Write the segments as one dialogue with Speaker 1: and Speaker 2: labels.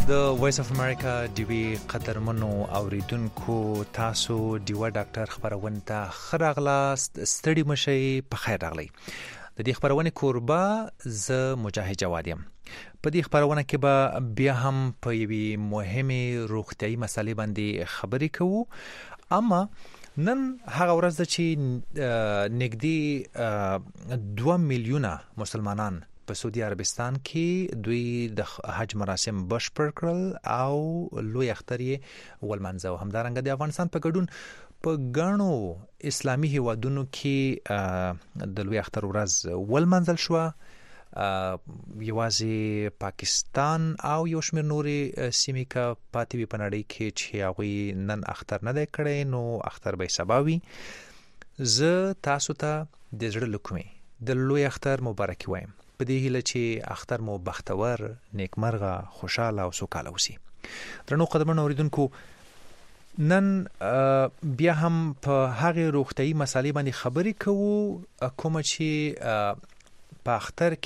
Speaker 1: د وایس اف امریکا دیوی قدرمنو اوریدونکو تاسو دیوه ډاکټر خبرونه ته خراغلاست ستړي مشي په خیر راغلی. د دې خبرونه کوربه ز مجاهد جواد یم. په دې خبرونه کې به بیا هم په یوې مهمه روغتیايي مسلې باندې خبرې کوو، اما نن هغه ورځ ده چې نږدې 2 میلیونه مسلمانان په سعودي عربستان کې دوی د حج مراسم بشپړ کړل او لوی اختر یې ولمانځه. همدارنګه د افغانستان په ګډون په ګڼو اسلامي هیوادونو کې د لوی اختر ورځ ولمانځل شو. یوازې پاکستان او یو شمېر نورې سیمې کا پاتې وي په نړۍ کې چې هغوی نن اختر نه دی کړی، نو اختر به سبا وي. زه تاسو ته د زړه له کومې د لوی اختر مبارکي وایم، په دې هیله چې اختر مو بختور، نیکمرغه، خوشاله او سوکاله وسی. درنو قدرمنو اوریدونکو، نن بیا هم په هغه روغتیايي مسالې باندې خبرې کوو کومه چې په اختر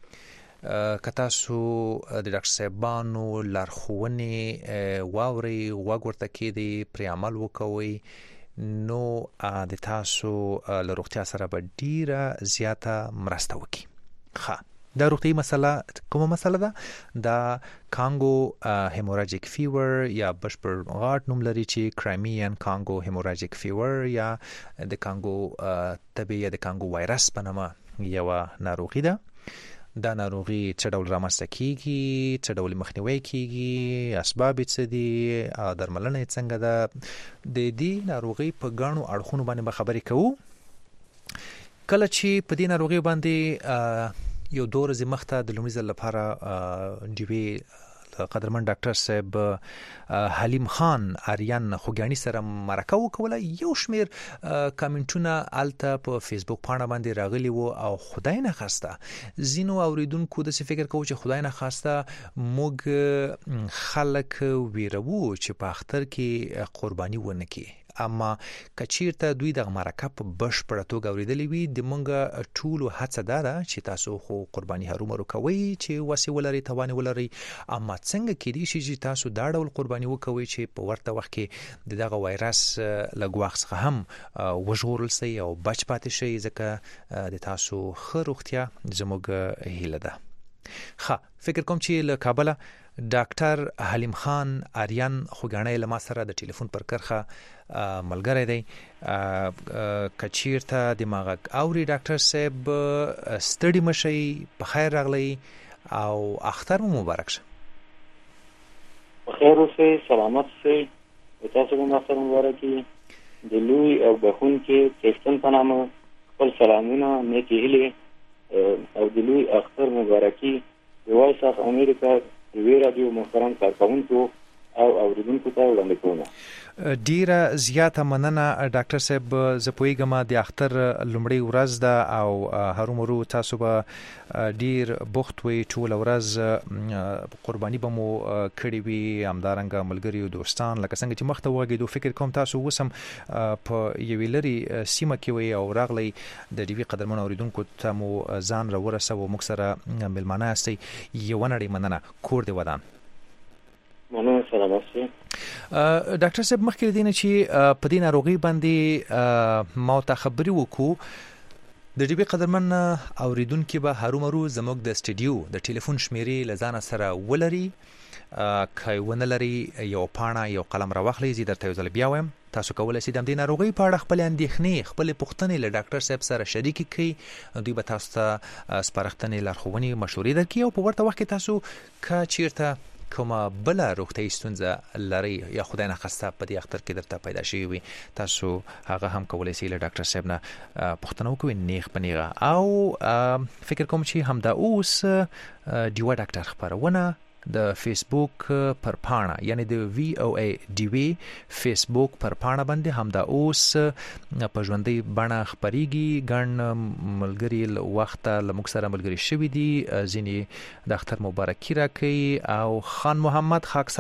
Speaker 1: کې که تاسو د ډاکټر صاحبانو لارښوونې واورئ، غوږ ورته کېږدئ، پرې عمل وکوئ، نو د تاسو له روغتیا سره به ډیره زیاته مرسته وکړي. دا روغتیايي مسله کومه مسله ده؟ دا کانګو هیموراجیک فیور یا بشپړ غاټ نوم لري چې کرایمین کانګو هیموراجیک فیور یا د کانګو تبې یا د کانګو وایرس په نامه یوه ناروغي ده. دا ناروغي څه ډول رامنځته کیږي، څه ډول مخنیوي کیږي، اسباب څه دي، درملنه یې څنګه ده. د دې ناروغي په ګڼو اړخونو باندې به خبرې کوو. کله چې په دې ناروغي باندې یو 2 ورځې مخته د لومړي ځل لپاره ډیوی قدرمن ډاکټر صاحب حلیم خان آریان خوګانی سره مرکه وکوله، یو شمیر کامنټونه الته په فیسبوک پاڼه باندې راغلي وو او خدای نه خواسته زینو اوریدونکو د فکر کوو چې خدای نه خواسته موږ خلک ویرو چې په اختر کې قرباني ونه کړي، اما کچیرته دوی د مرکه په بشپړه توګه اوریدلې وي، د مونږ ټولو هڅه ده چې تاسو خو قرباني هرومرو کوئ چې وسې ولري، توان ولري، اما څنګه کېدای شي چې تاسو دا ډول قرباني وکوئ چې په ورته وخت کې دغه وایرس له ګواښ څخه هم وژغورل شي او بچ پاتې شي، ځکه د تاسو ښه روغتیا زموږ هیله ده. فکر کوم چې له کابل ډاکټر حلیم خان آریان خوګانی له ما سره د ټلیفون پر کرخه ملګری دی. کچیرته د ماغک اوري ډاکټر صاحب ستړي مشي، په خیر راغلی او اختر مو مبارک شه.
Speaker 2: په خیر اوسئ، سلامت اوسئ، تاسو هم اختر مبارکي. د لوی او بخونکي کیستن په نامه خپل سلامونه، نیکې هیلې او د لوی اختر مبارکي د وایس اف امریکا د رادیو محترم کارکونکو او اوریدونکو ته وړاندې کوم.
Speaker 1: ډیره زیاته مننه ډاکټر صاحب. زه پوهیږم د اختر لومړی ورځ ده او هرومرو تاسو به ډیر بوخت وي، ټول ورځ قرباني به مو کړې وي، همدارنګه ملګري او دوستان لکه څنګه چې مخته وغږېدو. فکر کوم تاسو وسم په یوې لري سیمه کې وي او راغلی د ډیوی قدرمن اوریدونکو ته مو ځان را ورسو او موږ سره ملمانه یاستئ. یو نړۍ مننه، کور دی ودان.
Speaker 2: مننه، سلامت شئ.
Speaker 1: ډاکټر صاحب مخکې دینه چې په دې ناروغي باندې ما ته خبري وکړو، د ډیوی قدرمن اوریدونکو به هرومرو زموږ د سټډیو د ټلیفون شمیرې لزان سره ولري، کای ونه لري یو پاڼه یو قلم را واخلي، زه درته یو ځل بیا وایم تاسو کولای شئ د دې ناروغي په اړه خپل اندېښنې، خپل پوښتنې له ډاکټر صاحب سره شریک کړئ. دوی به تاسو ته سپارښتنې، لارښوونې، مشورې درکړي او په ورته وخت کې تاسو که چیرته کومه بله روغتیايي ستونزه لرئ یا خدای نخواسته په دې اختر کې درته پیدا شوي وي، تاسو هغه هم کولی شئ له ډاکټر صاحب نه پوښتنه وکړئ نیغ په نیغه. او فکر کوم چې همدا اوس ډیوه ډاکټر خپرونه د فیسبوک پر پاڼه، یعنی د وی او ای ډی وی فیسبوک پر پاڼه باندې همدا اوس په ژوندۍ بڼه خپریږي. ګڼ ملګري وخت له موږ سره ملګري شوي دي، ځینې د اختر مبارکي راکوي او خان محمد خاکسار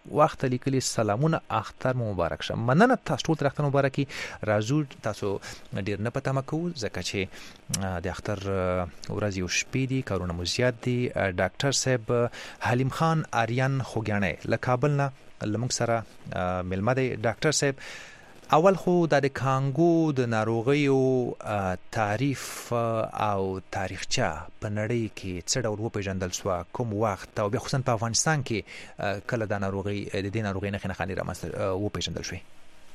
Speaker 1: وخت لیکلي سلامونه اختر مبارک شه. مننه تاسو ټول تر اختر مبارکي. راځو تاسو ډیر نه پته مکو ځکه چې د اختر ورځ یو شپې دي، کارونه مو زیات دي. ډاکټر صاحب حلیم خان آریان خوګیاڼی له کابل نه لمونږ سره ملمه دی. ډاکټر صاحب اول خو د کانګو د ناروغیو تعریف او تاریخچه په نړۍ کې څه ډول وپېژندل سوه، کوم وخت او بیا خصوصا په افغانستان کې کله د ناروغۍ نښې نښانې رامنځته وپېژندل شوې؟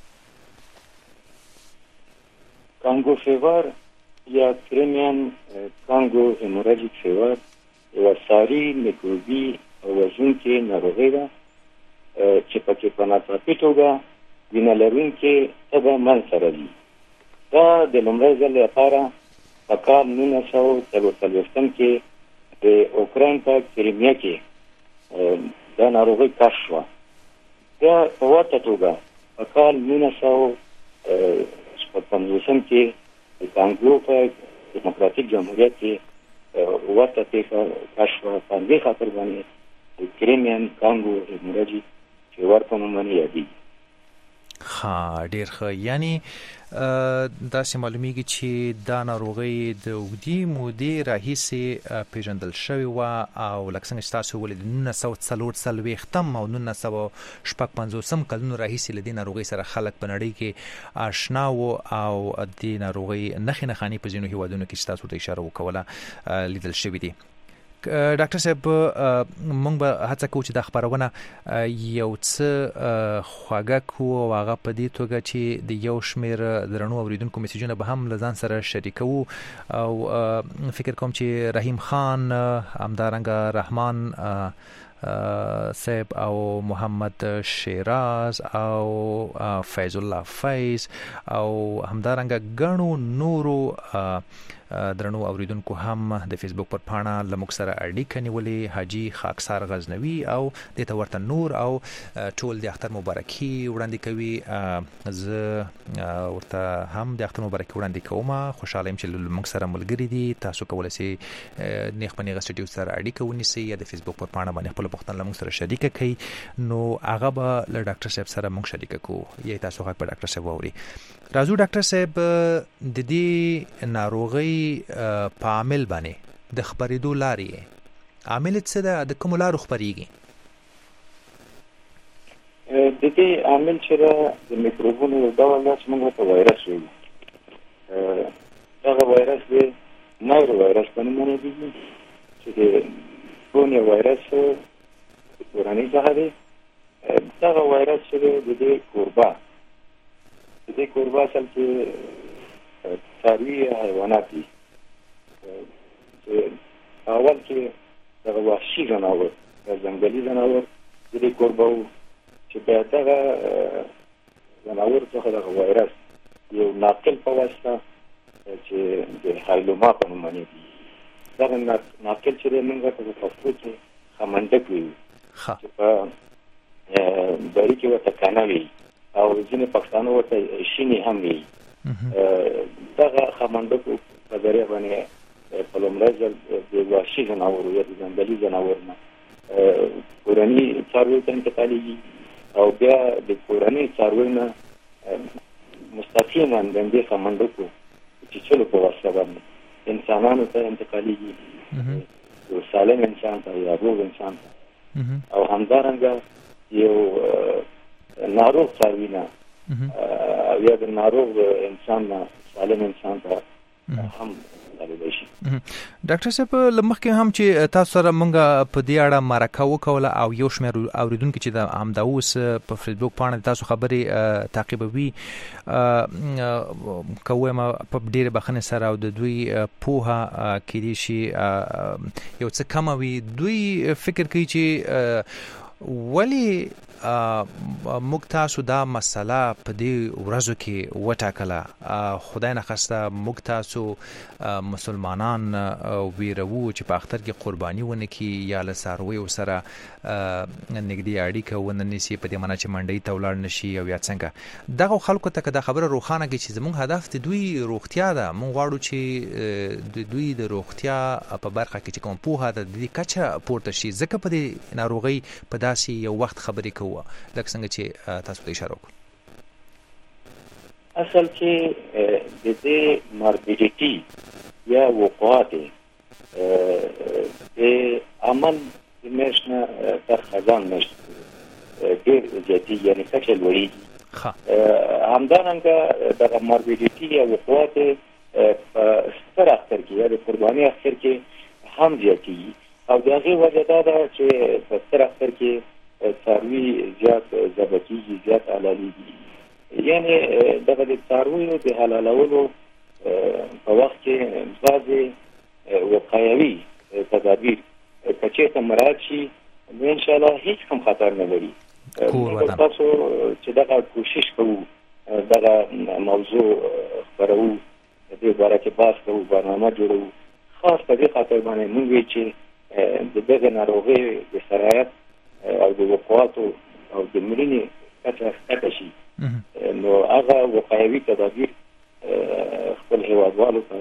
Speaker 2: کانګو فیور یا کریمین کانګو هیموراجیک فیور یوه ساري میکروبي وژونکې ناروغۍ ده چې پکې په ناڅاپي توګه وینه لرونکې تبه منځته راځي. دا د لومړي ځل لپاره په کال 1940 کې د اوکراین په کریمیا کې دا ناروغي کشف شوه. بیا په ورته توګه په کال 1950 کې د کانګو په دیموکراتیک جمهوریت کې ورته پیښه کشف شوه. په همدې خاطر باندې د کریمین کانګو هیموراجیک فیور په نوم باندې یادېږي.
Speaker 1: ډیر ښه. یعنی داسې معلومیږي چې دا ناروغي د اوږدې مودې راهیسې پیژندل شوې وه او لکه څنګه چې تاسو وویل د 1940 او 1956 کلونو راهیسې له دې ناروغۍ سره خلک په نړۍ کې آشنا وو او د ناروغۍ نښې نښانې په ځینو هیوادونو کې چې تاسو ته اشاره وکوله لیدل شوي دي. ډاکټر صاحب موږ به هڅه کوو چې دا خبرونه یو څه خواږه کړو او هغه په دې توګه چې د یو شمېر درنو اورېدونکو میسیجونه به هم له ځان سره شریکوو او فکر کوم چې رحیم خان، همدارنګه رحمان صاحب او محمد شیراز او فیض الله فیض او همدارنګه ګڼو نورو درنو اوریدونکو هم د فیسبوک پر پاڼه لموږ سره اړیکه نیولې. حاجی خاکسار غزنوي او د ته ورته نور او ټول د اختر مبارکي وړاندې کوي. زه ورته هم د اختر مبارکي وړاندې کوم. خوشاله یم چې لموږ سره ملګری دي. تاسو کولی شئ نیغ په نیغه سټډیو سره اړیکه ونیسئ یا د فیسبوک پر پاڼه باندې خپل پوښتنه لموږ سره شریکه کړئ. نو هغه به له ډاکټر صاحب سره موږ شریکه کوو یا تاسو غږ په ډاکټر صاحب واورئ. راځو ډاکټر صاحب د دې ناروغۍ په عامل باندې د خبرېدو لارې عامل څه ده، د کومو لارو خپرېږي؟
Speaker 2: د دې عامل چې د میکروبونو یو ډول ده چې موږ ورته وایرس وایو. دغه وایرس د نایرو وایرس په نوم یادېږي چې د کورونیا وایرس د کورنۍ څخه دی. دغه وایرس چې د دې کوربه اصل کې څاروي حیوانات دي چې اول کې دغه وحشي ځناور ځنګلي ځناور د دې کوربه و چې بیا دغه ځناور څخه دغه وایرس یو ناقل په واسطه چې د هایلوما په نوم یادېږي. دغه ناقل چې دی موږ ورته په پښتو کې خمنډک وایو چې په بري کې ورته کانه وایي او ځینې پښتانه ورته شینې هم وایي. دغه خمنډکو په ذریعه باندې په لومړي ځل د وحشي ځناورو یا د ځنګلي ځناورو نه کورني څارویو ته انتقالېږي او بیا د کورني څارویو نه مستقیما د دې خمنډکو چیچلو په واسطه باندې انسانانو ته انتقالېږي، یو سالم انسان ته یا روغ انسان ته. او همدارنګه یو ناروغ څاروي نه یا د ناروغ انسان نه سالم انسان ته هم تللی شي.
Speaker 1: ډاکټر صاحب لمخکې هم چې تاسو سره مونږ په دې اړه مرکه وکوله او یو شمېر اوریدونکو چې د همدا اوس په فیسبوک پاڼه تاسو خبرې تعقیبوي کوم په ډېر بخنه سره او د دوی پوها کېدی شي یو څه کم وي. دوی فکر کوي چې ولی موږ تاسو دا مسله په دې ورځو کې وټاکله. خدای نخواسته موږ تاسو مسلمانان ویرو چې په اختر کې قرباني ونه کړي یا له څارویو سره نږدې اړیکه ونه نیسي په دې معنی چې منډۍ ته ولاړ نشي او یا څنګه. دغه خلکو ته که دا خبره روښانه کړي چې زموږ هدف د دوی روغتیا ده، موږ غواړو چې د دوی د روغتیا په برخه کې چې کوم پوهه ده د دې کچه پورته شي. ځکه په دې ناروغۍ په داسې یو وخت خبرې کوو کوو لکه څنګه چې تاسو ته اشاره وکړه.
Speaker 2: اصل کې د دې ماربیډیټي یا وقوعات د عمل د مشنه تر خزان نشته ډېر زیاتې یعنی کچه لوړېږي. همدارنګه دغه ماربیډیټي یا وقوعات په ستر اختر کې یا د قرباني اختر کې هم زیاتېږي او د هغې وجه دا ده چې په ستر اختر کې څاروي زیات ذبح کېږي، زیات حلالېږي. یعنی دغه د څارویو د حلالولو په وخت کې بعضې وقایوي تدابیر که چېرته مراعات شي نو انشاءالله هیڅ هم خطر نه لري. تاسو چې دغه کوشش کوو دغه موضوع خپروو د دې باره کې بحث کوو، برنامه جوړوو، خاص په دې خاطر باندې موږ وایو چې د دغه ناروغۍ د سرایت او د وقوعاتو او د مړینې کچه ښکته شي نو هغه وقایوي تدابیر خپل هیوادوالو ته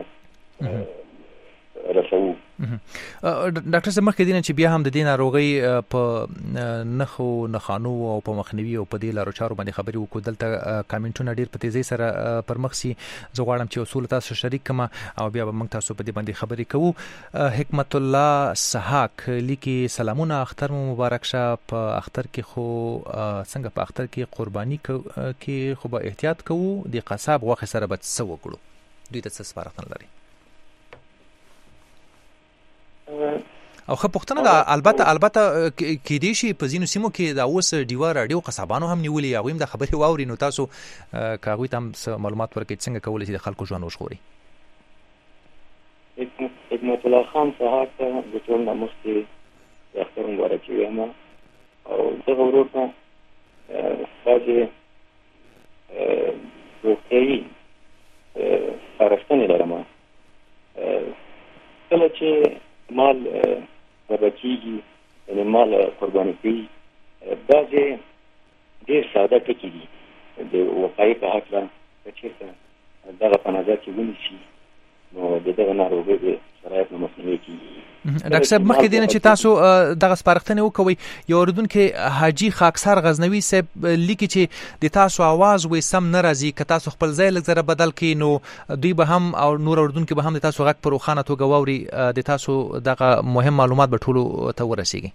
Speaker 2: رسوو.
Speaker 1: ډاکټر صاحب مخکې دینه چې بیا هم د دې ناروغۍ په نښانو او په مخنیوي او په دې لارو چارو باندې خبرې وکړو. دلته کامنټونه ډېر په تیزۍ سره پر مخ سي. زه غواړم چې اصول تاسو شریک کړم او بیا به موږ تاسو په دې باندې خبرې کوو. حکمت الله سحاق لیکي سلامونه، اختر مو مبارک شه. په اختر کې خو څنګه په اختر کې قرباني کې خو به احتیاط کوو، د قصاب غوښې سره به څه وکړو؟ دوی ته څه سپارښتنه لري؟ او خو پښتنه دا البته کې دي شي په ځینو سیمو کې دا اوس ډیوا راډیو قصابانو هم نیولې یا ویم د خبرې واوري نو تاسو کاغوي تم معلومات ورکړئ څنګه کولای شي د خلکو ژوند وژغوري.
Speaker 2: حکمت الله خان صاحب ته د ټول ناموستي اختر مبارک وایم او دغه ورور ته تاسو روغتیایي سپارښتنې لرم. کله چې مال ذبح کېږي یعنې مال قرباني کوي بعضې ډېر ساده ټکي دي د وقایع په هکله که چېرته دغه په نظر کې ونیسي نو د دغه ناروغۍ د سرایت نه مخنیوی کېږي.
Speaker 1: ډاکټر صاحب مخکې دی نه چې تاسو دغه سپارښتنې وکوئ یو اورېدونکی حاجي خاکسار غزنوي صاحب لیکي چې د تاسو आवाज وې سم نه راځي، که تاسو خپل ځای لږ ذره بدل کړئ نو دوی به هم او نور اورېدونکي به هم د تاسو غږ په روښانه توګه واوري، د تاسو دغه مهم معلومات به ټولو ته ورسیږي.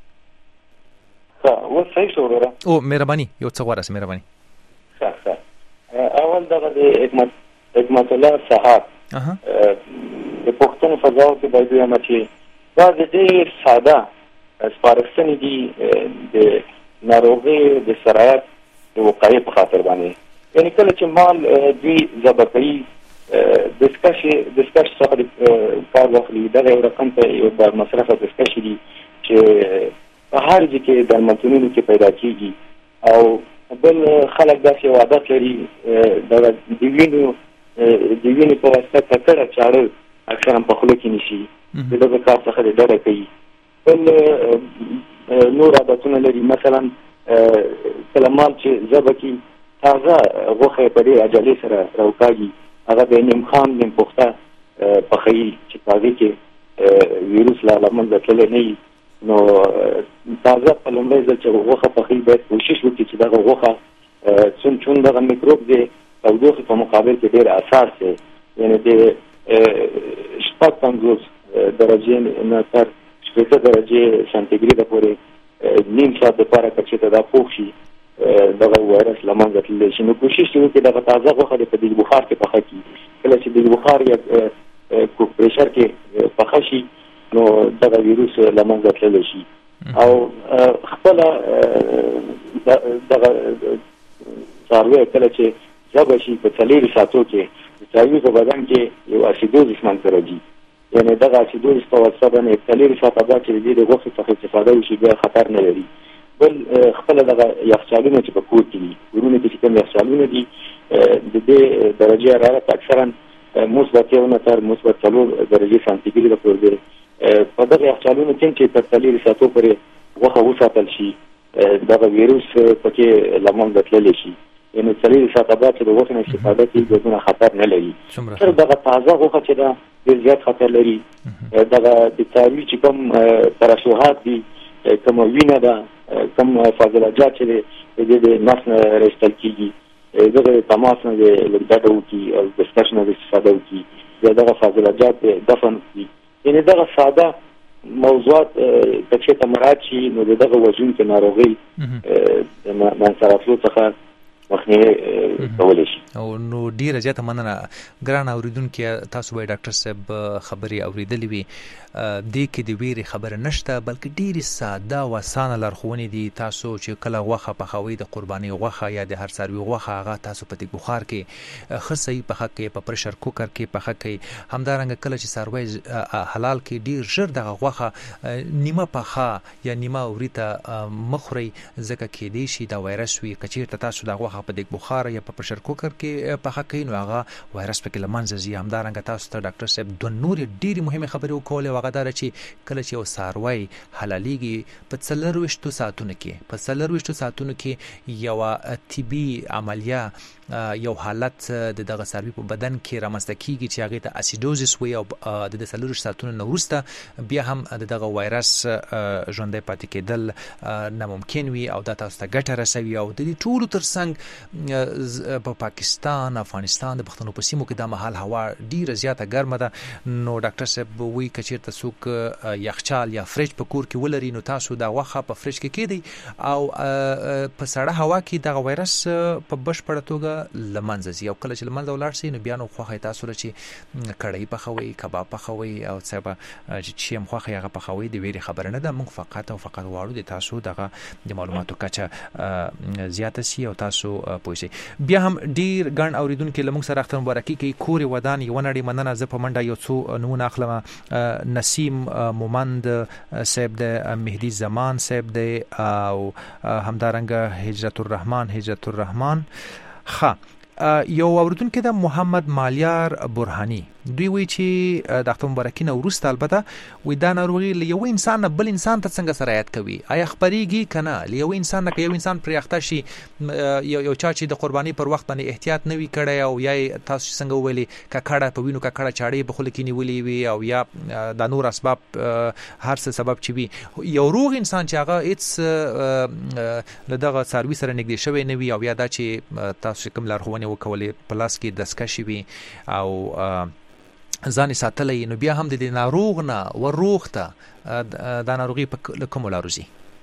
Speaker 2: ښه اوس صحیح شو وروره؟
Speaker 1: او مهرباني یو څه غوره مهرباني.
Speaker 2: ښه اول دغه د حکمت الله صاحب د پښتنو فضاو کې باید وایم چې دا د ډېر ساده سپارښتنې دي د ناروغۍ د سرایت د وقایع په خاطر باندې. یعنې کله چې مال دوی ذبح کوي دستکش څخه کار واخلي دغه یو رقم ته یو مصرفه دستکش دي چې په هر ځای کې درملتونونو کې پیدا کېږي او بل خلک داسې یو عادت لري د وینې په واسطه ککړه چاړه اکثرا په خوله کې نیسي، د دغه کار څخه ډډه کوي. بل نور عادتونه لري، مثلا کله مال چې ذبح کړي تازه غوښه په دې عجلې سره راوکاږي، هغه به نیم خام نیم پخته پخوي چې په هغې کې ویروس له منځه تللی نه وي. نو تازه په لومړی ځل چې غوښه پخوي باید کوشش وکړي چې دغه غوښه چون دغه میکروب د تودوخې په مقابل کې ډېر اساس دی، یعنې د 50 درجې نه تر 80 درجې سانتیګریډه پورې نیم ساعت دپاره که چېرته دا پوخ شي دغه وایرس له منځه تللی شي. نو کوشش دې وکړي دغه تازه غوښه دې په دیګ بخار کې پخه کړي. کله چې دیګ بخار یا کوک پرېشر کې پخه شي نو دغه ویروس له منځه تللی شي. او خپله دغه څاروی کله چې ذبح شي په 4 ساعتو کې د څاروي په بدن کې یو اسیدوزس منځته راځي، یعنې دغه اسیدوزس په واسطه باندې 4 ساعته بعد چې د دې د غوښې څخه استفاده وشي بیا خطر نه لري. بل خپله دغه یخچالونه چې په کور کې دي، کورونه کې چې کوم یخچالونه دي د دې درجې حرارت اکثرا مثبت 1 نه تر مثبت 4 درجې سانتیګریډه پورې دی. په دغه یخچالونو کې چې تر 4 ساعتو پورې غوښه وساتل شي دغه ویروس پکې له منځه تللی شي، یعنې 4 ساعته بعد چې د غوښې نه استفاده کوي ګردونه خطر نه لري. تر دغه تازه غوښه چې ده ډېر زیات خطر لري. دغه د څاروي چې کوم ترشحات دي کوم وینه ده کوم فاضلات چې د نس نه رسل کیږي دغه تماس نه لږه وکي او ډسکشن نه استفاده وکي دغه فاضلات دفن کی یعنی دغه ساده موضوعات چې تمرات شي نو دغه وزن کې ناروغي منځراتلو څخه مخنیوي کولای شي.
Speaker 1: او نو ډیره زیاته مننه ګران اوریدونکو تاسو به ډاکټر صاحب خبري اوریدلې وي د کې د ویري خبره نشته بلکې ډیره ساده او اسانه لارښوونې دي. تاسو چې کله غوخه پخوي د قرباني غوخه یا د هر څاروي غوخه هغه تاسو په دې بخار کې خصي پخه کې په پرشر کوکر کې پخه کې همدارنګه کله چې څاروي حلال کې ډیر ژر د غوخه نیمه پخه یا نیمه اوریته مخوري ځکه کې دی شي دا وایرس وي کچیرته تاسو د غوخه په دې بخار یا په پرشر کوکر کې پخه کوي نو هغه وایرس پکې لمنځه ځي. همدارنګه تاسو ته ډاکټر صاحب د نور ډیره مهمه خبره وکولې هغه دا چې کله چې یو څاروی حلاليږي په 24 ساعتونو کې یو طبي عملیه یو حالت د دغه څاروي په بدن کې رامنځته کیږي چې هغه ته اسیدوزس وي او د 24 ساعتونو نه وروسته بیا هم دغه وایرس ژوندۍ پاتې کېدل ناممکن وي او دا تاسو ته ګټه رسوي. او د دې ټولو ترڅنګ په پاکستان افغانستان د پښتنو په سیمو کې د مهال هوا ډیره زیاته ګرمه ده نو ډاکټر صاحب وی کچیرته څوک یخچال یا فریج په کور کې ولري نو تاسو دا غوښه په فریج کې کېدی او په سړه هوا کې د وایرس په بشپړه توګه لمنځه ځي او کله چې لمنځه ولاړ شي نو بیا نو خوخه تاسو لچې کړای پخوي کباب پخوي او څه چې هم خوخه هغه پخوي د ویری خبره نه ده. موږ فقط واړو د تاسو دغه د معلوماتو کچه زیاته سي او تاسو پوښي. بیا هم ډیر ګڼ اوریدونکو لمونږ سره اختر مبارکي کوي کور ودان یو نړۍ مننه ز په منډه یو څو نمونه اخلم نسیم مومند صاحب د مهدی زمان صاحب د او همدارنګه هجرت الرحمن یو اوریدونکو د محمد مالیار برهانی دوی وی چې د اختر مبارکي نه وروسته البته وی دا ناروغي له یو انسان بل انسان ته څنګه سرایت کوي آیا خبريږي کنه له یو انسان نه یو انسان پر اخته شي یو چا چې د قرباني پر وخت باندې احتیاط نه وی کړی او یا تاسو څنګه ویلي ککړه په وینو ککړه چاړي په خله کې نیولې وي او یا د نور اسباب هر څه سبب چي وي یو روغ انسان چې هغه هیڅ دغه سروي سره نږدې شوی نه وي او یا دا چې تاسو کوم لارښوونې وکولې پلاس کې دسکشي وي او ځان ساتلې نو بیا هم د ناروغ نه وروغته د ناروغي په کوم لاروزي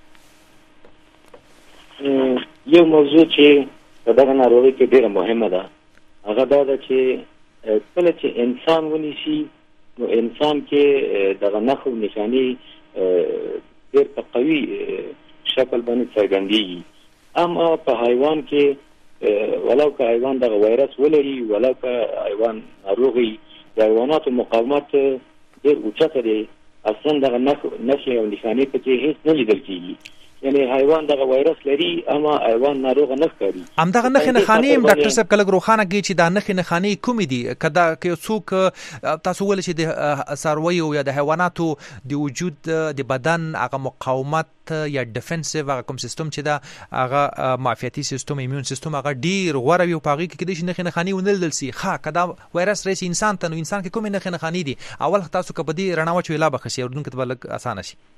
Speaker 2: یو موضوع چې دغه ناروغي کې ډیره مهمه ده هغه دا ده چې کله چې انسان ونیسي نو انسان کې دغه نښو نشاني ډیر په قوي شکل باندې څرګندېږي اما په حیوان کې ولو که حیوان دغه وایرس ولري ولو که حیوان ناروغي د حیواناتو مقاومت ډېر اوچته دی اصلا دغه نښې او نښانې پکې هیڅ نه لیدل کېږي یعنی حیوان دغه وایرس لري اما حیوان ناروغ نه ښکاري
Speaker 1: همدغه نښانې هم ډاکټر صاحب کله روښانه کوي چې دا نښانې کومې دي کدا که څوک تاسو ول چې د څارویو یا د حیواناتو د وجود د بدن هغه مقاومت یا ډیفنسیو هغه کوم سیستم چې دا هغه معافیتي سیستم ایمون سیستم هغه ډیر غوړ وي او پاغي کې د نښانې ونل سي کدا وایرس رئیس انسان ته نو انسان کې کومې نښانې دي اول تاسو کې بدی رڼا وچوي لا بخسي اوردون کې بلک اسانه شي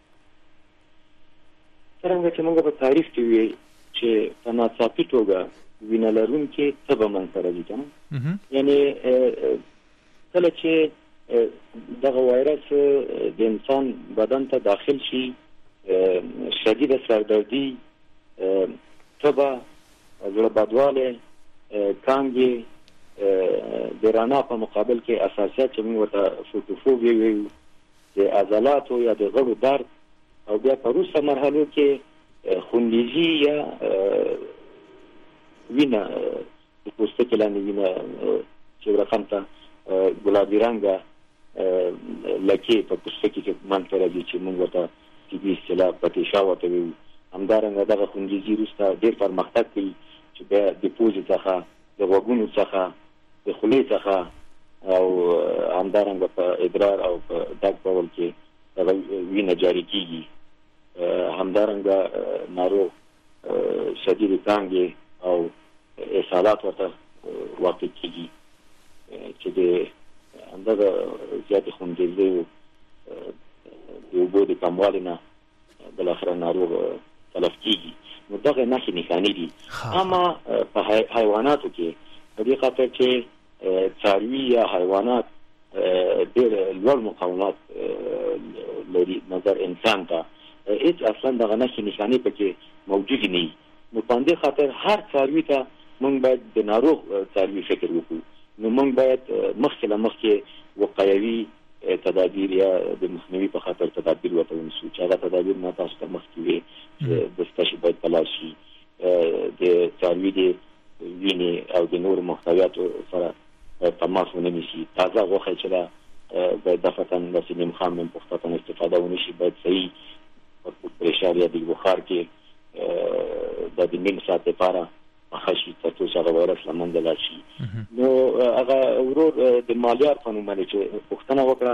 Speaker 2: څنګه چې موږ په تعریف کې وی چې په ناڅاپي توګه وینه لرونکي تبه منځ راځي کنه یعنی کله چې دغه وایرس د انسان بدن ته داخل شي شدید سردردي تبه زړه بدواله کانګي د رڼا په مقابل کې اساسیات چې موږ ورته فوټوفوبیا ویو د عضلاتو یا د غړو درد او بیا په وروسته مرحلو کې خونریزي یا وینه د پوستکي لاندې وینه چې رقم ته ګلابي رنګه لکې په پوستکي کې منځ راځي چې موږ ورته طبي اصطلاح پتیشا ورته وایو همدارنګه دغه خونریزي وروسته ډېر پرمختګ کوي چې بیا د پوزې څخه د غوږونو څخه د خولې څخه او همدارنګه په ادرار او په ډاګ په ول کې وینه جاری کیږي همدارنګه ناروغ شدید تانګي او اسهالات ورته واقع کیږي چې د همدغه زیات خونریزي د اوبو د کموالي نه بل اخر ناروغ تلف کیږي. نو دغه نښې دي. اما په حیواناتو کې په دې خاطر چې څاروي یا حیوانات ډېر لوړ مقاومت لري نظر انسان ته، هیڅ اصلا دغه نښې پکې موجود نه وي. نو په دې خاطر هر څاروي ته موږ باید د ناروغ څاروي فکر وکړو. نو موږ باید مخکې وقایوي تدابیر یا د مخنیوي په خاطر تدابیر ورته ونیسو، چې هغه تدابیر ما تاسو ته مخکې وې چې دستکشې باید په لاس شي، د څاروي د وینې او د نورو محتویاتو سره تماس ونه نیسي، تازه غوښه چې ده باید دفعتاً داسې نیم خام نیم پخته تن استفاده ونه شي، باید صحیح په پرېشر یا د بخار کې د نیم ساعت لپاره پخه شي تر څو چې هغه وایرس له منځه لاړ شي. نو هغه ورور د مالیار په نوم باندې چې پوښتنه وکړه،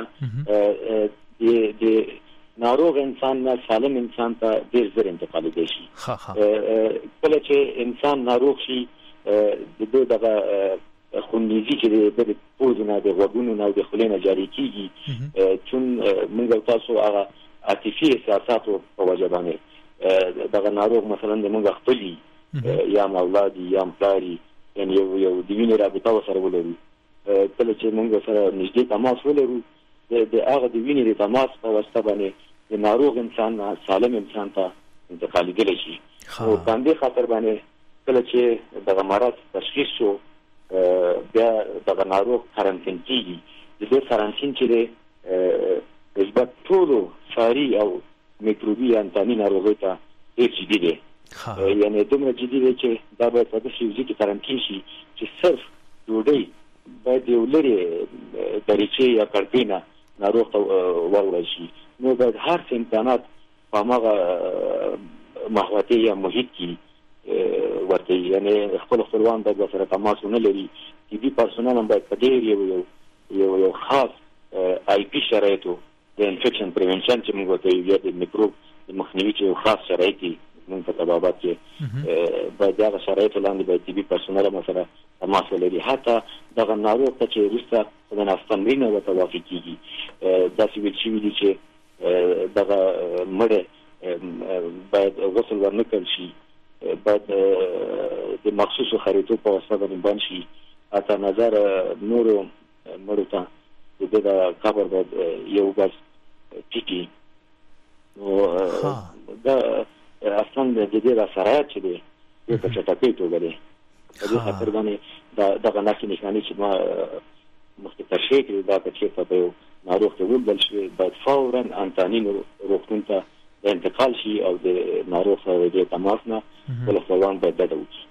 Speaker 2: د ناروغ انسان نه سالم انسان ته ډېر زر انتقالېدی شي. کله چې انسان ناروغ شي د ده دغه خونریزي چې د پوزې نه د غوږونو نه او د خولې نه جاري کېږي، چون موږ او تاسو هغه عاطفي احساساتو په وجه باندې دغه ناروغ مثلا د موږ خپلي یا اولادي یا پلاري یعنې یو د وینې رابطه ورسره ولرو، کله چې موږ سره نږدې تماس ولرو د هغه د وینې د تماس په واسطه باندې د ناروغ انسان سالم انسان ته انتقالېدلی شي. نو په همدې خاطر باندې کله چې دغه مرض تشخیص شو بیا دغه ناروغ قرنطین کېږي. د دې قرنطین چې دی نسبت ټولو ساري او میکروبي یا انساني ناروغۍ ته ډېر جدي دی، یعنې دومره جدي دی چې دا باید په داسې یو ځای کې قرنطین شي چې صرف ډوډۍ باید یو لرې دریچې یا کړکۍ نه ناروغ ته وروړل شي. نو باید هر څه امکانات په هماغه محوطې یا محیط کې ورته وي، یعنې خپل خپلوان باید ورسره تماس ونه لري. طبي پرسونل هم باید په ډېر یو خاص آی پي شرایطو د انفیکشن پریونشن چې موږ ورته وایو یا د میکروب د مخنیوي چې یو خاص شرایط دي موږ په طبابت کې باید هغه شرایطو لاندې باید طبي پرسونل هم سره تماس ولري. حتی دغه ناروغ ته چې وروسته د نفس تمرین ورته واقع کېږي، داسې ویل شوي دي چې دغه مړی باید غسل ورنه کړل شي، باید د مخصوصو خریطو په واسطه باندې بند شي، حتی نظر نورو مړو ته د ده د قبر باید یو ګز ټیټي. نو دا اصلا د دې دا شرایط چې دی یو په چټکۍ توګه دی. په دې خاطر باندې دغه نښې چې ما مخکې تشریح کړي دا که چېرته په یو ناروغ ته ولیدل شوې باید فورا انتاني روغتون ته انتقال شي او د ناروغ سره د تماس نه خپل خپلوان باید ډډه وکړي.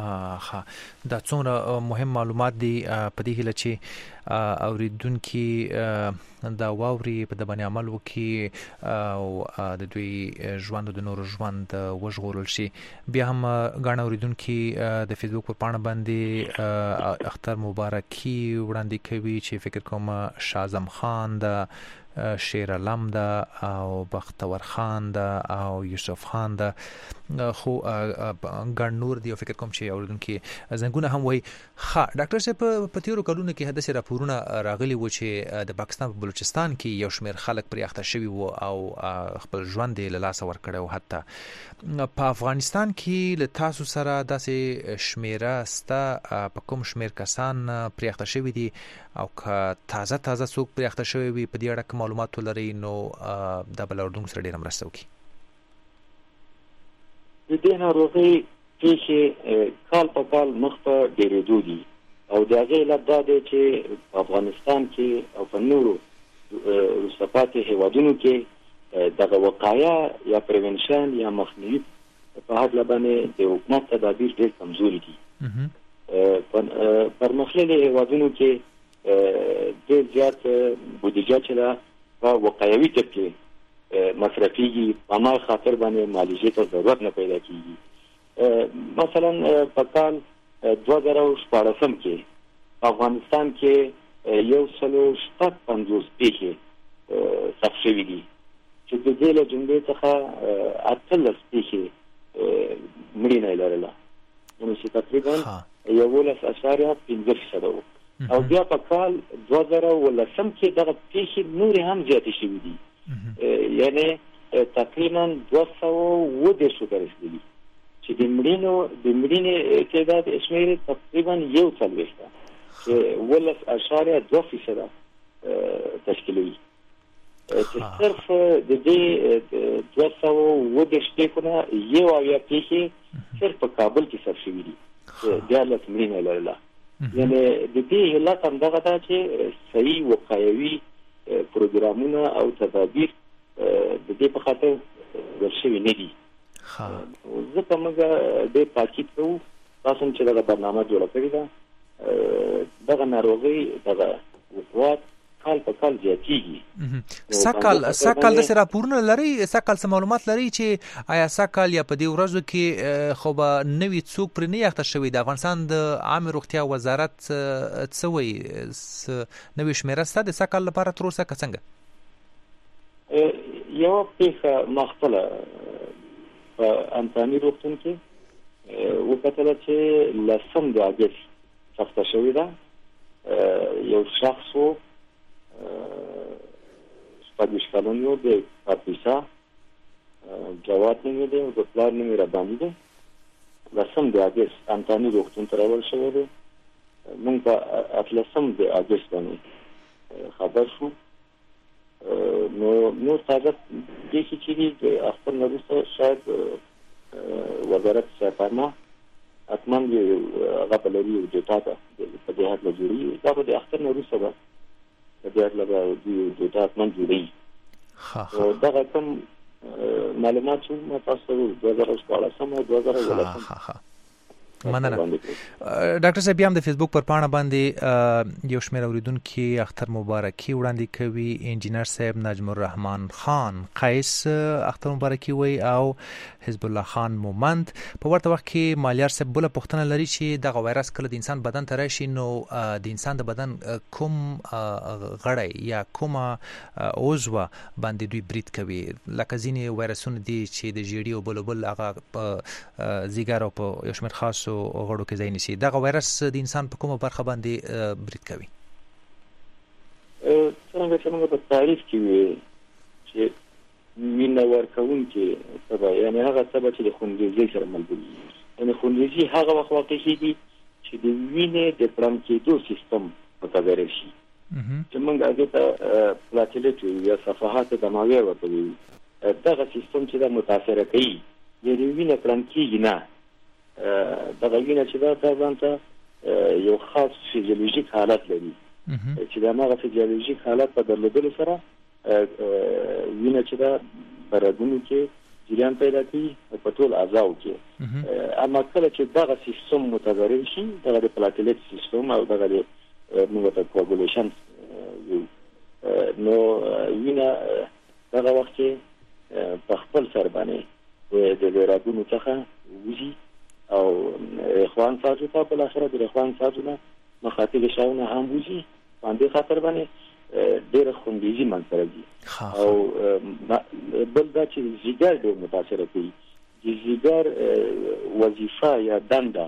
Speaker 1: دا څومره مهم معلومات دي په دې هیله چې اوریدونکي دا واوري په د باندې عمل وکړي او د دوی ژوند د نورو ژوند وژغورل شي. بیا هم ګڼ اوریدونکي د فیسبوک په پاڼه باندې اختر مبارکي وړاندې کوي چې فکر کوم شازم خان د شیر علم ده او بختور خان ده او یوسف خان ده، خو ګڼ نور دی او فکر کوم چې اوریدونکي زنګونه هم وایي. ډاکټر صاحب په تیرو کلونو کې داسې راپورونه راغلي وو چې د پاکستان په بلوچستان کې یو شمېر خلک پرې اخته شوي وو او خپل ژوند یې له لاسه ورکړی و. حتی په افغانستان کې له تاسو سره داسې شمېره سته په کوم شمېر کسان پرې اخته شوي دي او که تازه څوک پرې اخته شوي وي په دې اړه که معلومات ولرئ نو دا به له اردن سره ډېره مرسته وکړي.
Speaker 2: د دې ناروغۍ پیښې کال په کال مخ ته ډېرېدو دي او د هغې علت دا دی چې په افغانستان کې او په نورو وروسته پاتې هېوادونو کې دغه وقایه یا پریونشن یا مخنیوي په هکله باندې د حکومت تدابیر ډېر کمزوري دي. پرمختللي هېوادونو کې ډېر زیات بودیجه چې ده په وقایوي طب کې مصرفېږي، په هماغه خاطر باندې معالجې ته ضرورت نه پیدا کېږي. مثلا په کال 2014 کې په افغانستان کې 150 پیښې ثبت شوي دي چې د دې له جملې څخه 18 پیښې مړینه یې لرله، نو چې تقریبا 11.15% وو. او بیا په کال 2019 کې دغه پیښې نورې هم زیاتې شوي دي، یعنی تقریبا 210 ته رسیدلی چې د مړینې تعداد شمېر تقریبا 140 چې 1.2% تشکیلوي چې صرف د دې 210 نه یو یا پیښې صرف په کابل کې ثبت شوي دي د حالت مړینې لرله یعنی د دې علت همدغه ده چې صحیح وقایوي پروګرامونه او تدابیر د دې په خاطر ورشوي نه دي ځکه موږ د تاکید کوو تاسو چې دغه برنامه جوړه کړې ده دغه ناروغي دغه وقوعات کال په کال زیاتېږي
Speaker 1: سکال د راپورونه لري سکال څه معلومات لري چې آیا سکال یا په دې ورځو کې خو به نوې څوک پر نه یخته شوی د افغانستان د عامه روغتیا وزارت څه وایي نوې شمیره سته د سکال لپاره تر اوسه که څنګه
Speaker 2: یو پیښه مخفله په انساني روغتون کې وکتله چې لسم د اګست ثبت شوې ده یو شخص و شپږ کلن و د کاپیسا جواد نومې دی او د پلار نوم یې رباني دی لسم د اګست انساني روغتون ته راوړل شوی دی موږ په 18 د اګست باندې خبر شو نو تازه دې چې د اختر نوروسته شاید وزارت صحه اتمن هغه په لري او ډیټا ته په دې حق لري دا به د اختر نوروسته به د دې حق لري ډیټا اتمن جوړي دا کوم معلومات چې تاسو 2014 سم 2014
Speaker 1: مننه ډاکټر صاحب بیا هم د فیسبوک پر پاڼه باندې یو شمېر اوریدونکي اختر مبارکي وړاندې کوي انجینر صاحب نجم الرحمن خان قیس اختر مبارکي وي او حزب الله خان مومند په ورته وخت کې مالیار صاحب بل پوښتنه لري چې دغه وایرس کله د انسان بدن ته راشي نو د انسان د بدن کوم غړی یا کومه عضو باندې دوی برید کوي لکه ځینې وایرسونه دي چې د جیړي او بلبل هغه زیګر او په یو شمېر خاص غړو کې ځای نیسي دغه وایرس د انسان په کومه برخه باندې برید کوي
Speaker 2: څنګه چې موږ په تعریف کې وي چې مینه ورکوونکي سبا یعنی هغه سبا چې د خونریزي سره ملګری یعنی خونریزي هغه وخت واقع کیږي چې د وینې د پرم کېدو سیستم متغیر شي چې موږ هغه ته پلاټلیټ یا صفحات دماغي ورته وي دغه سیستم چې دا متاثر کوي د وینې پرم کېږي نه دغه وینه چې دا ځانته یو خاص فزیولوژیک حالت لري چې دا هغه فزیولوژیک حالت په درلودلو سره وینه چې دا برادونو کې جریان پیدا کوي په ټول اعضاو کې اما کله چې دغه سیستم متغیر شي دغه د پلاټلیټ سیستم او دغه د موږ ته کوګولیشن نو وینه دغه وخت په خپل سر باندې د برادونو څخه وځي او اخوان ساتو ته په اخر د اخوان ساتو نه مخاطب شاونه هم وځي باندې خاطر باندې ډېر خوندېږي منځره دي او بل دا چې زیګر ډېر متاثر کوي د زیګر وظیفه یا دنده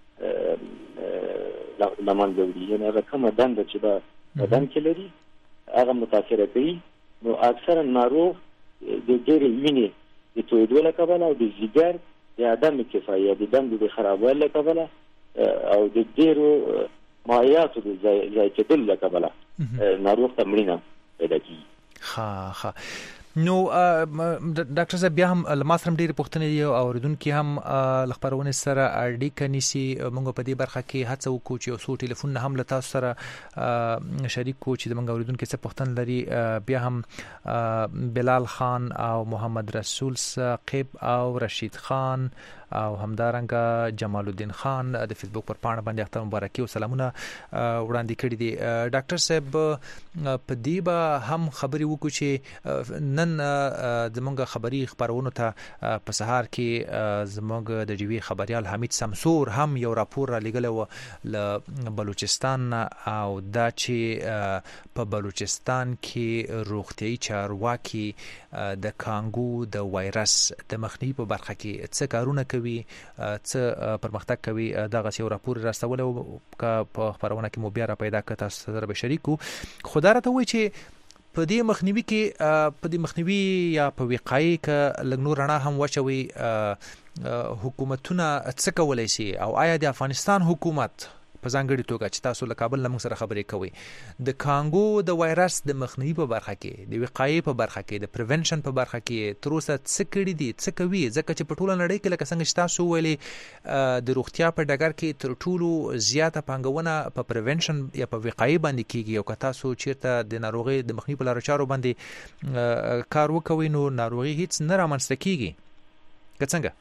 Speaker 2: لمنځوي یعنی هغه کومه دنده چې دا بدن کې لري هغه متاثر کوي نو اکثر ناروغ د ډېر وینې د تویدو له کبله او د زیګر د عدم کفایت د دندو د خرابوالي له کبله او د ډېرو مایعاتو د ضایع کېدلو له کبله ناروغ ته مړینه پیدا کېږي
Speaker 1: ښه نو ډاکټر صاحب بیا هم له ما سره ډېرې پوښتنې دي او اورېدونکي هم له خپرونې سره اړیکه نیسي موږ په دې برخه کې هڅه وکړو چې یو څو ټلیفونونه هم له تاسو سره شریک کړو چې زموږ اورېدونکي څه پوښتنه لري بیا هم بلال خان او محمد رسول ثاقب او رشید خان او همدارنګه جمال الدین خان د فیسبوک پر پاڼه باندې اختر مبارکي او سلامونه وړاندې کړي دي ډاکټر صاحب په دې به هم خبرې وکړو چې نن زموږ خبري خبرونو ته په سهار کې زموږ د جوی خبريال حمید سمسور هم یو راپور را لګل و ل بلوچستان او دا چې په بلوچستان کې روغتيایي چارواکي د کانګو د وایرس د مخنیوي په برخه کې څه کارونه کوي څه پرمختګ کوي دغه یو راپور راستول او په خبرونه کې مو بیا را پیدا کړ تاسو سره به شریکو خدای راته وایي چې په دې مخنیوي یا په وقایي کې لږ نور رڼا هم واچوي حکومتونه څه کولای شي او آیا د افغانستان حکومت په ځانګړي توګه چې تاسو له کابل موږ سره خبرې کوي د کانګو د وایرس د مخنیوي په برخه کې د وقایي په برخه کې د پریونشن په برخه کې تر اوسه څه کړي دي څه کوي ځکه چې په ټوله نړۍ کې لکه څنګه چې تاسو ویلي د روغتیا په ډګر کې تر ټولو زیاته پانګونه په پریونشن یا په وقایي باندې کیږي او که تاسو چیرته د ناروغي د مخنیوي په لارو چارو باندې کار وکوي نو ناروغي هیڅ نه رامنځته کیږي که څنګه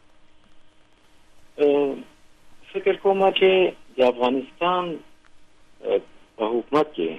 Speaker 2: فکر کوم چې د افغانستان په حکومت کې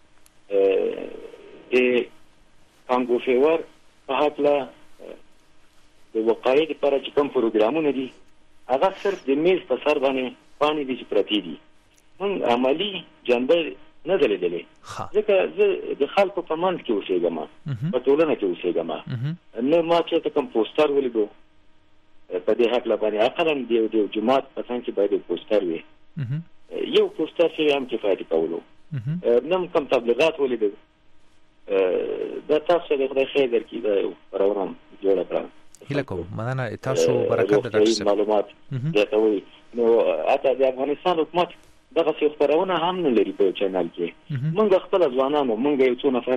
Speaker 2: د کانګو فیور په هکله د وقایې لپاره چې کوم پروګرامونه دي هغه صرف د میز په سر باندې پاڼې دي چې پرتې دي موږ عملي جنبه نه ده لیدلې ځکه زه د خلکو په منځ کې اوسېږم په ټولنه کې اوسېږم نه ما چې کوم پوسټر ولیدو په دې حق لپاره اقلا د جماعت په څنګه کې باید پوسټر وي یو پوسټر چې هم کفایت کولو نم کوم تبلیغات ولیدل دا تاسو له خدای خیر درکې دا پروګرام جوړ کړم
Speaker 1: هیله کوم مننه تاسو برکت درته
Speaker 2: معلومات درته نو اته د افغانستان حکومت دغه څه خبرونه هم نه لري په چینل کې موږ خپل ځوانانو موږ یو څو نفر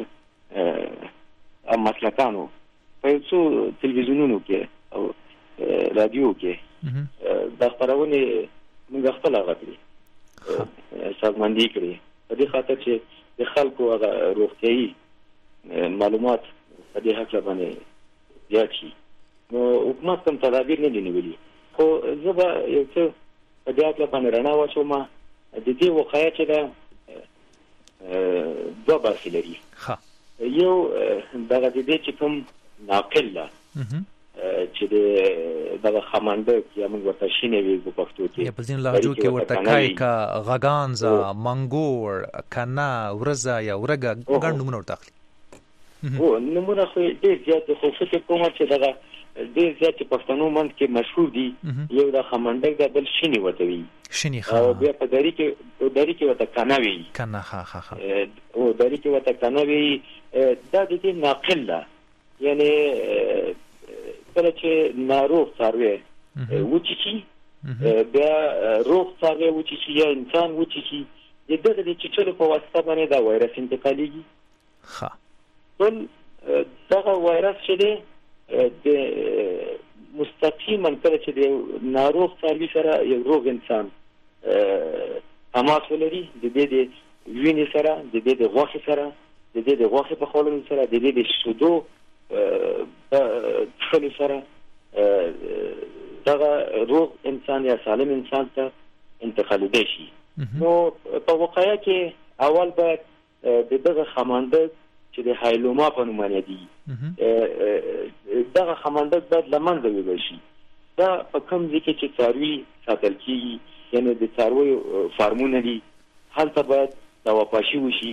Speaker 2: مسلکانو په یو څو تلویزیونونو کې او رادیو کې دا خبرونه موږ خپل غوښتي سازماندهي کړی په دې خاطر چې د خلکو هغه روغتيایي معلومات په دې حق باندې زیات شي نو حکومت کوم تدابیر نه نیولي خو زه به یو څه په دې حق باندې رڼا واچوم د دې وقایع چې دا دوه برخې لري یو دغه دې چې کوم ناقل ده چې دغه خمانده یا موږ ورته شینې وی په پښتو کې
Speaker 1: په ځین لهجو کې ورته کایکا غاګانزا منګور کنا ورزا یا ورګه ګڼ نومونه ورته اخلي
Speaker 2: او نمونه خو ډېر زیات خو فکر کوم چې دغه ډېر زیات پښتنو منځ کې مشهور دي یو د خمانده د بل شینې وته وی
Speaker 1: شینې
Speaker 2: او بیا په دری کې وته کنا وی
Speaker 1: کنا ها
Speaker 2: او دری کې وته کنا وی دا د دې ناقل ده یعنی کله چې ناروغ څاروي وچی شي بیا روغ څاروي وچی شي یا انسان وچی شي دغه د چچلو په واسطه باندې دا وایرس انتقالېږي
Speaker 1: ها
Speaker 2: بل دغه وایرس چې د مستقیما کله چې د ناروغ څاروي سره یو روغ انسان تماس ولري د دې د وینې سره د دې د غوښې سره د دې د غوښې په خوړلو سره د دې د شیدو خلی سره دغه روغ انسان یا سالم انسان ته انتقالېدای شي نو په وقایع کې اول باید دغه خمانده چې د هایلوما په نوم باندې دي دغه خمانده باید لمنځه ویل شي دا په کوم ځای کې چې څاروي ساتل کیږي یعنی د څاروي فارمونه دي هلته باید دوا پاشي وشي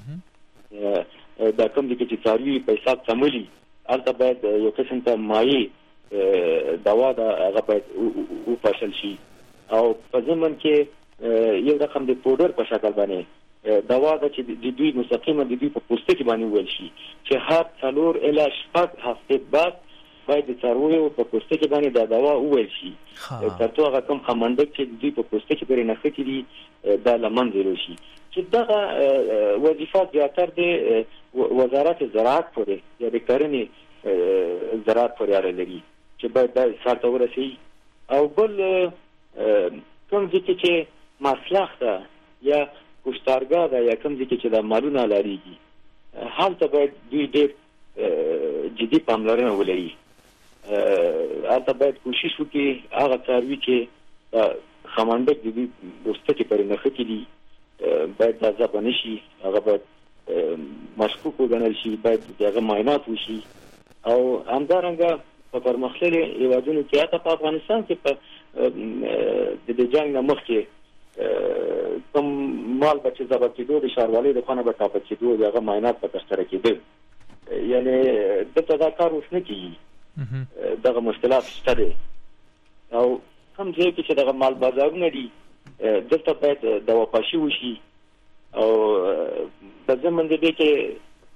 Speaker 2: دا کوم ځای کې چې څاروي پیسې تملي هلته باید یو قسم ته مایع دوا دا هغه باید او پاشل شي او په ضمن کې یو رقم د پودر په شکل باندې دوا دا چې د دوی مستقیما د دوی په پوستکي باندې ویل شي چې هر 4 الی 6 هفته بعد باید د څارویو په پوستکي باندې دا دوا وویل شي ترڅو هغه کوم خمندک چې د دوی په پوستکي پرې نښتي دي دا لمنځه شي چې دغه وظیفه زیاتره د وزارت زراعت پورې یا د کرنې زراعت پورې اړه لري چې باید دا سره ورسي او بل کوم چې مصلح ده یا کوشتارګا ده یا کوم چې د مالونه لريږي هلته باید دوی ډېر جدي پاملرنه ولري هلته باید کوشش وکړي هغه څاروي چې خمندک د دوی پوستکي پرې نښتي دي باید دا ځبه نشي هغه باید مشکوک وګڼل شي باید دغه معاینات وشي او همدارنګه په پرمختللي هیوادونو کې حتی په افغانستان کې په د جنګ نه مخکې کوم مال به چې ضبط کېدو د ښاروالۍ د خوا نه به ټاپه کېدو دغه معاینات به ترسره کېدل یعنې دلته دا کار اوس نه کېږي دغه مشکلات شته دی او کوم ځای کې چې دغه مال بازارونه دي دلته باید دوا پاشي وشي او په ضمن د دې کې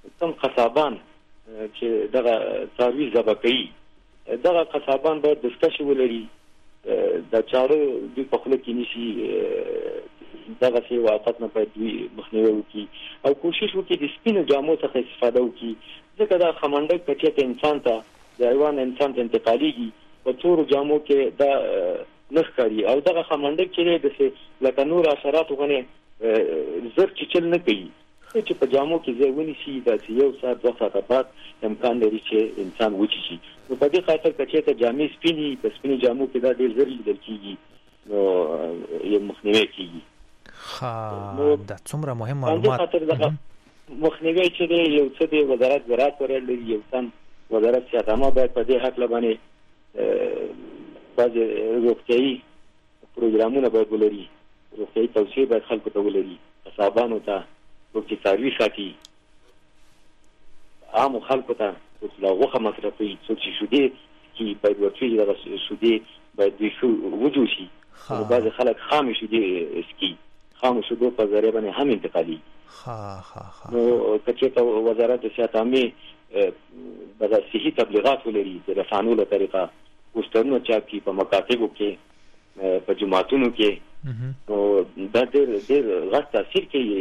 Speaker 2: کوم قصابان چې دغه څاروي ذبح کوي دغه قصابان باید دستکشې ولري د چارو دوی په خوله کې نشي دغه څه واقعیت نه باید دوی مخنیوي وکړي او کوشش وکړي د سپینو جامو څخه استفاده وکړي ځکه دا خمنډک کچې انسان ته د حیوان انسان ته انتقالېږي په تورو جامو کې دا نه ښکاري او دغه خمنډک چې دی داسې لکه نور حشراتو غوندې زر چیچل نه کوي چې په جامو کې ځای ونیسي داسې 1 ساعت 2 ساعته بعد امکان لري چې انسان وچیږي نو په دې خاطر کچې ته جامې سپینې په سپینې جامو کې دا ډېر زر لیدل کېږي نو یې مخنیوی کېږي
Speaker 1: دا څومره مهم معلومات
Speaker 2: مخنیوی چې دی یو څه دی وزارت زراعت ورل لري یو څه وزارت صحت باید په دې حق لبانې بعض روغتیايي پروګرامونه باید ولري روغتیايي توصیه باید خلکو ته ولري قصابانو ته څوک چې څاروي ساتي عامو خلکو ته څوک لا غوښه مصرفوي څوک چې شیدې کې باید ورکړي دغه شیدې باید دوی ښه وجوشي بعضې خلک خامې شیدې څښي خامو شیدو په ذریعه باندې هم انتقالي نو که چېرته وزارت صحت عامې دغه صحي تبلیغات ولري د رسانو له طریقه پوسټرونه چاپ کړي په مکاتبو کې په جوماتونو کې نو دا ډېر غټ تاثیر کوي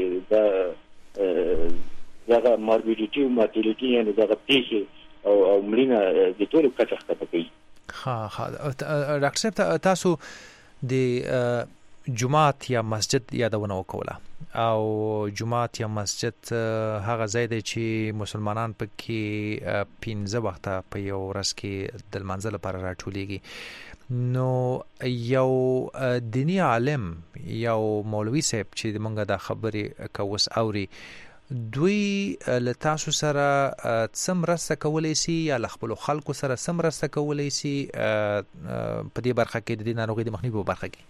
Speaker 2: دغه ماربیډیټي او مارټیلیټي یعنې دغه پیښې او مړینه د ټولو کچه ښکته کوي.
Speaker 1: ډاکټر صاحب تاسو د جومات یا مسجد یادونه وکوله او جومات یا مسجد هغه ځای دی چې مسلمانان پکې 15 وخته په یو ورځ کې د لمانځه لپاره راټولېږي نو یو دینی عالم یو مولوي صاحب چې موږ دا خبرې کوس اوري دوی له تاسو سره څه مرسته کولی شي یا له خپلو خلکو سره څه مرسته کولی شي په دې برخه کې د دې ناروغۍ د مخنیوي په برخه کې؟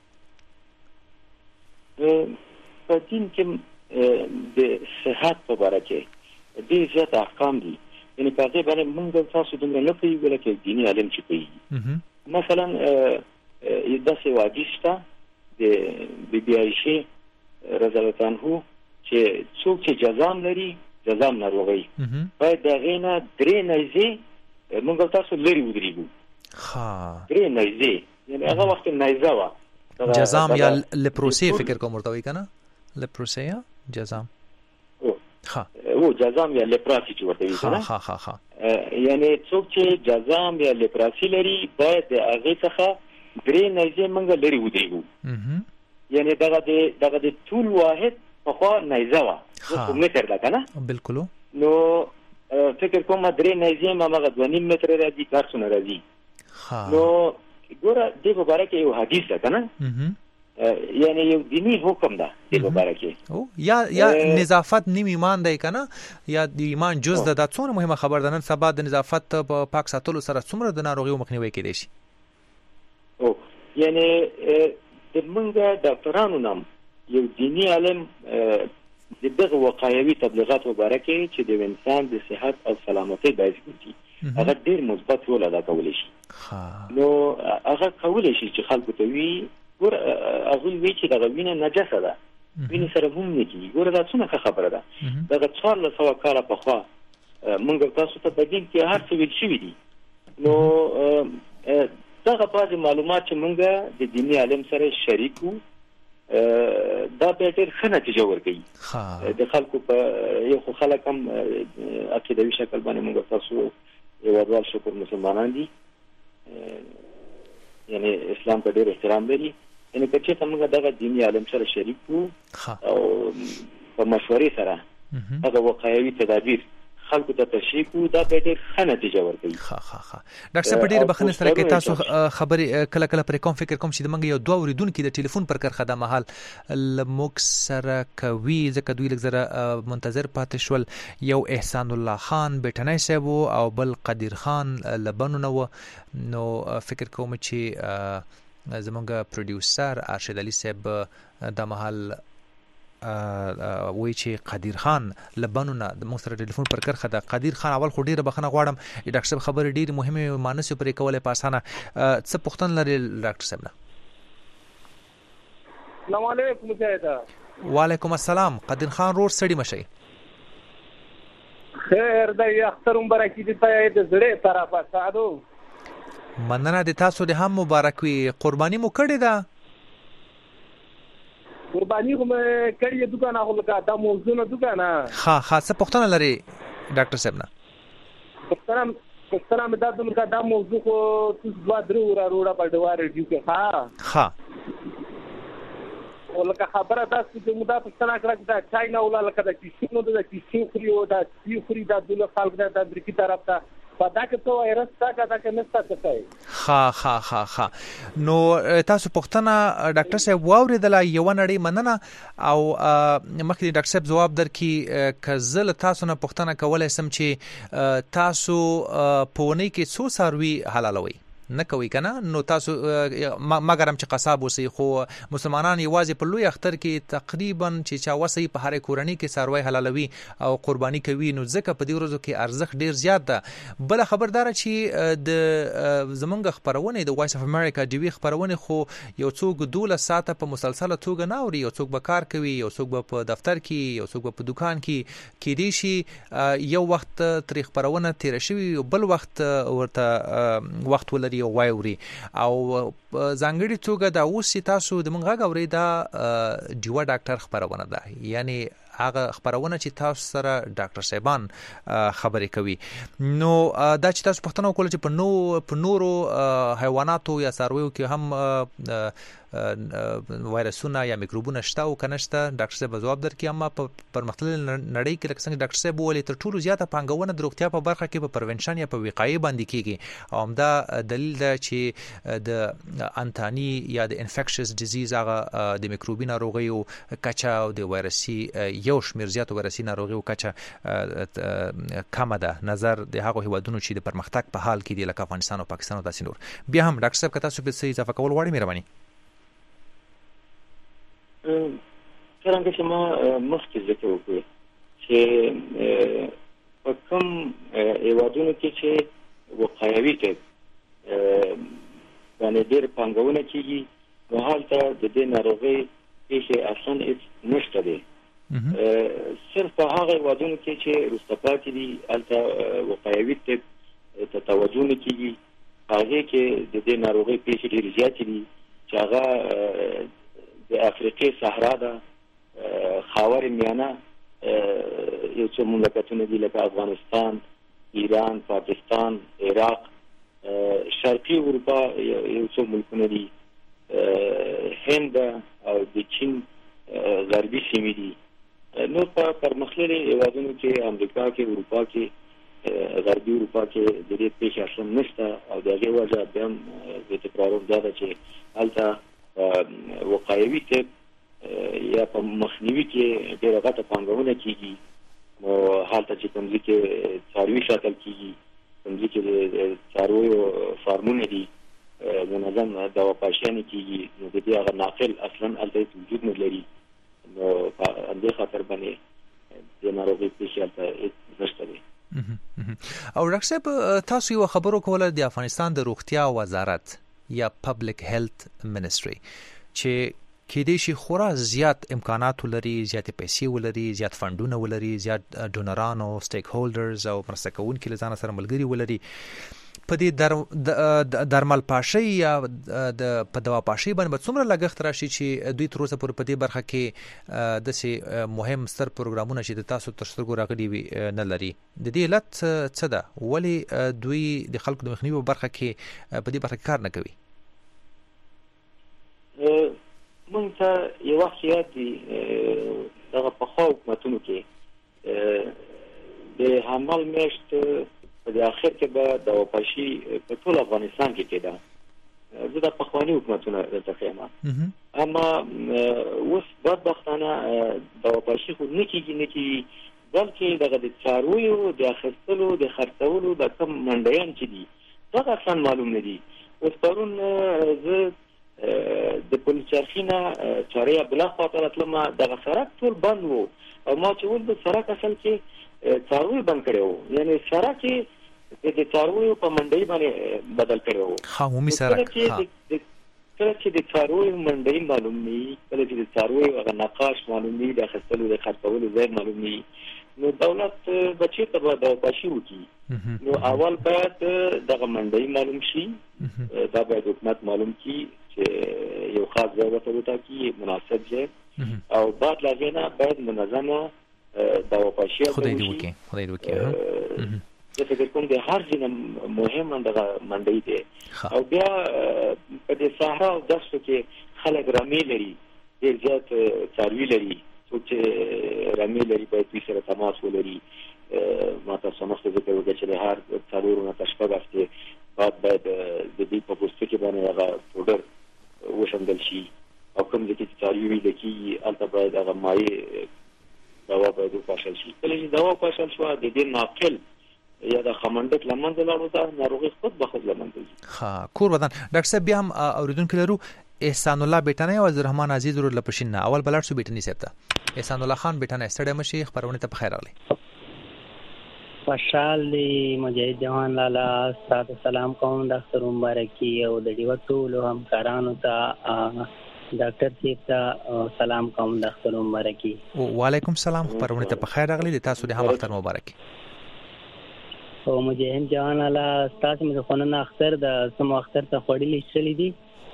Speaker 2: په دین کې د صحت په باره کې ډېر زیات احکام دي یعنې په هغې باندې موږ تاسو دومره نه پوهېږو لکه دیني عالم چې پوهېږي مثلا داسې حدیث شته د بیبي عایشې رضی الله عنها چې څوک چې جزام لري جزام ناروغۍ باید د هغې نه 3 نیزې موږ تاسو لرې ودرېږو 3 نیزې یعنې هغه وخت نیزه وه
Speaker 1: جزام یا لپروسی فکر کوم ورته وایي که نه لپروسی یا جزام
Speaker 2: جزام یا لپراسی چې ورته وایي که نه یعنې څوک چې جزام یا لپراسی لري باید د هغې څخه 3 نیزې موږ لرې ودرېږو یعنې دغه د طول واحد پخوا نیزه وه اوس متر ده که نه
Speaker 1: بلکل
Speaker 2: نو فکر کوم 3 نیزې هم همغه 2.5 متره راځي کار څونه راځي نو ګوره دې په باره کې یو حدیث ده که نه یعنی یو دینی حکم ده دې په باره کې
Speaker 1: یا نظافت نیم ایمان دی که نه یا د ایمان جز ده دا څومره مهمه خبر ده نن سبا د نظافت په پاک ساتلو سره څومره د ناروغیو مخنیوی کېدی شي
Speaker 2: یعنی د موږ ډاکټرانو نام یو دینی عالم د دغه وقایوي تبلیغات په باره کې چې د انسان د صحت او سلامتۍ باعث ګرځي هغه ډېر مثبت رول ادا کولی شي نو هغه کولی شي چې خلکو ته وي ګوره هغوی وایي چې دغه وینه نجسه ده وینې سره هم نه کېږي ګوره دا څومره ښه خبره ده دغه 1400 کاله پخوا موږ تاسو ته په دین کې هر څه ویل شوي دي نو دغه بعضې معلومات چې موږ د دیني عالم سره شریک وو دا به ډېر ښه نتیجه ورکوي د خلکو په یو خو خلک هم عقیدوي شکل باندې موږ تاسو هېوادوال شکر مسلمانان دي یعنی اسلام ته ډېر احترام لري یعنی که چېرته موږ دغه دیني عالم سره شریک وو او په مشورې سره هغه وقایوي تدابیر خلکو ته تشریح کړو دا به ډېر ښه نتیجه ورکوي.
Speaker 1: ډاکټر صاحب په ډېرې بخښنې سره کې تاسو خبرې کله کله پرې کوم فکر کوم چې موږ یو دوه اورېدونکي د ټلیفون پر کرښه دا مهال موږ سره کوي ځکه دوی لږ زره منتظر پاتې شول. یو احسان الله خان بیټنی صاحب او بل قدیر خان لبنو نه و. نو فکر کوم چې زموږ پروډیوسر ارشد علي صاحب دا مهال وای چې قدیر خان لبنونه د موږ سره ټلیفون پر کرخه ده. قدیر خان اول خو ډیره بخښنه غواړم ډاکټر صاحب خبرې ډیره مهمه مانسه پرې کولې په اسانه څه پوښتنه لري ډاکټر صاحب نه؟
Speaker 3: السلام علیکم.
Speaker 1: وعلیکم السلام. قدیر خان رور سړی مشي.
Speaker 3: خیر د اختر مبارکي دي ته د زړه طرفه سادو
Speaker 1: مننه د تاسو د هم مبارک وي. قرباني مو کړې ده؟
Speaker 3: قرباني کوم کړی دکانه هو لکه دا موضوع نه دکانه
Speaker 1: څه پوښتنه لري ډاکټر صاحب نه؟
Speaker 3: پښتنه مې دا دلته دا موضوع کو تاسو دوه درو وروړه په ډوار ریډیو کې ها ولکه خبره تاسو چې موږ دا پښتنه کړه دا چاینا ولا لکه دا کیسینو دا کیسین خري او دا سی خري دا دله خلک دا د امریکای طرف ته پدا کې ته وایرس تا کا دا کې نستا څه
Speaker 1: نو تاسو پښتنه ډاکټر صاحب واوریدل یو نړۍ مننه او مخکې ډاکټر صاحب جواب درکې کزل تاسو نه پښتنه کولای سم چې تاسو په ونی کې څو ساروي حلالوي نه کوي کنه نو تاسو مګرم چې قصاب وسی خو مسلمانان یوازې په لوی اختر کې تقریبا چې چا وسی په هر کورنۍ کې ساروي حلالوي او قرباني کوي نو ځکه په دې ورځو کې ارزښت ډیر زیات ده. بل خبردار چې د زمونږ خبرونه د وایس اف امریکا دی وی خبرونه خو یو څوک 12 ساعته په مسلسله توګه نه اوري، یو څوک به کار کوي، یو څوک به په دفتر کې، یو څوک به په دکان کې دی شي یو وخت تاریخ خبرونه تیر شوی بل وخت ورته وخت ولري او وایوري او ځانګړي توګه دا اوس تاسو د منغه غوړي دا دیوا ډاکټر خبرونه ده، یعنی هغه خبرونه چې تاسو سره ډاکټر صاحبان خبرې کوي. نو دا چې تاسو پښتنه کول چې په نورو حیواناتو یا څارویو کې هم وایرسونه یا میکروبونه شته او کنهشته ډاکټر صاحب جواب درکې، اما په پرمختللي نړۍ کې لکه څنګه ډاکټر صاحب ولې تر ټولو زیاته پانګونه د روغتیا په برخه کې په پریونشن یا په وقایې باندې کیږي او همدا دلیل ده چې د انتانی یا د انفیکشس ډیزیز هغه د میکروبي ناروغیو کچا او د وایرسي یو شمیر زیاتو وایرسي ناروغیو کچا کم ده نظر د هغه هیوادونو چې د پرمختګ په حال کې دي لکه افغانستان او پاکستان او داسې نور. بیا هم ډاکټر صاحب که تاسو به څه اضافه کول غواړئ مهرباني.
Speaker 2: څنګه چې ما مخکې ذکر وکړ چې په کوم هیوادونو کې چې وقایوي کې باندې ډېر پانګونه کیږي نو هلته د دې ناروغۍ پیښې اصلا هیڅ نشته دی. صرف په هغه هیوادونو کې چې وروسته پاتې دي هلته وقایوي ته توجه نه کیږي، هغې کې د دې ناروغۍ پیښې ډېرې زیاتې دي چې هغه د افریقې صحرا ده، خاور میانه یو څو مملکتونه دي لکه افغانستان، ایران، پاکستان، عراق، شرقي اروپا یو څو ملکونه دي، هند او د چین غربي سیمې دي. نو په پرمختللي هیوادونو کې امریکا کې، اروپا کې، غربي اروپا کې د دې پیښې اصلا نشته او د هغې وجه بیا هم د تکرارو دا ده چې هلته وقایوي طب یا په مخنیوي کې ډېره غټه پانګونه کیږي. نو هلته چې کوم ځای کې څاروي ساتل کیږي، کوم ځای کې د څارویو فارمونه دي، منظم دواپاشیانې کیږي، نو د دې هغه ناقل اصلا هلته هېڅ وجود نه لري. نو په همدې خاطر باندې د ناروغۍ پیښې هلته هېڅ نشته دی.
Speaker 1: او ډاکټر صاحب تاسو یو خبرو کوله د افغانستان د روغتیا وزارت یا پبلک هیلث منسټري چې کېدای شي خورا زیات امکانات ولري، زیات پیسې ولري، زیات فندونه ولري، زیات ډونران او سټیک هولډرز او مرسته کوونکي له ځان سره ملګري ولري. په دې درمل پاشي یا په دوا پاشي باندې څومره لګښت راشي چې دوی تر اوسه پورې په دې برخه کې د مهم ستر پروګرامونه چې د تاسو تر سترګو راغلي وي نه لري. د دې علت څه ده؟ ولې دوی د خلکو د مخنیوي په برخه کې په دې برخه کې کار نه کوي؟
Speaker 2: مونږ ته یو وخت یاد دي دغه پخوا حکومتونو کې د حمل میاشت په اخر کې به دواپاشي په ټول افغانستان کې کېده. زه د پخواني حکومتونو درته ښیم، اما اوس بدبختانه دواپاشي خو نه کېږي، بلکې دغه د څارویو د اخیستلو د خرڅولو د کوم منډیان چې دي دغه اصلا معلوم نه دي. اوس پرون زه د پل چرخي نه چارې عبدالله خواته راتلم، دغه سړک ټول بند و او ما چې ول د سړک اصل کې څاروي بند کړی و، یعنی سړک یې د څارویو په منډۍ باندې بدل کړی و.
Speaker 1: عمومي سړک
Speaker 2: کله چې د څارویو منډۍ معلوم نه وي، کله چې د څارویو هغه نقاش معلوم نه وي، د اخیستلو د خرڅولو ځای معلوم نه وي، نو دولت بچی ته به د پاشي وکي نو اول باید دغه منډي معلوم شي دا باید حکومت معلوم کی چې یو خاص ځای ته وټاکي مناسب ځای او بعد لازمه باید منظمه د پاشي
Speaker 1: خدای دې وکي
Speaker 2: زه فکر کوم د هر ځای مهم دغه منډي دی او بیا په دې صحرا او دښتو کې خلک رمې لري ډېر زیات څاروي لري څوک چې رمې لري باید دوی سره تماس ولري ما تاسو مخکې ذکر وکړ چې له هر څلورو نه تر شپږ هفتې باید د دې په پوستکي باندې هغه پوډر وشندل شي او کوم ځای کې څاروي وي لکې هلته باید هغه مایع دوا باید وپاشل شي کله چې دوا وپاشل شوه د دې ناقل یا د خمندک لمنځه لاړو دا ناروغي خود به خود لمنځه
Speaker 1: ها کور بدن ډاکټر صاحب بیا هم اوریدونکو لرو احسان الله بیٹنه او عبدالرحمن عزیز ور لپشین اول بلار سو بیٹنی سپتا احسان الله خان بیٹنه ستړی مشي خبرونه ته بخیر راغلی
Speaker 4: خوشحال دی مجاهد جوان لالا ستاسو سلام کوم ډاکټر مبارکي او د دې ټولو همکارانو ته ډاکټر صاحب ته سلام کوم ډاکټر مبارکي
Speaker 1: وعلیکم السلام خبرونه ته بخیر راغلی تاسو د هم اختر مبارکي
Speaker 4: او مجاهد جوان لالا ستاسو مې خونن اختر د سم اختر ته خړلې شلې دي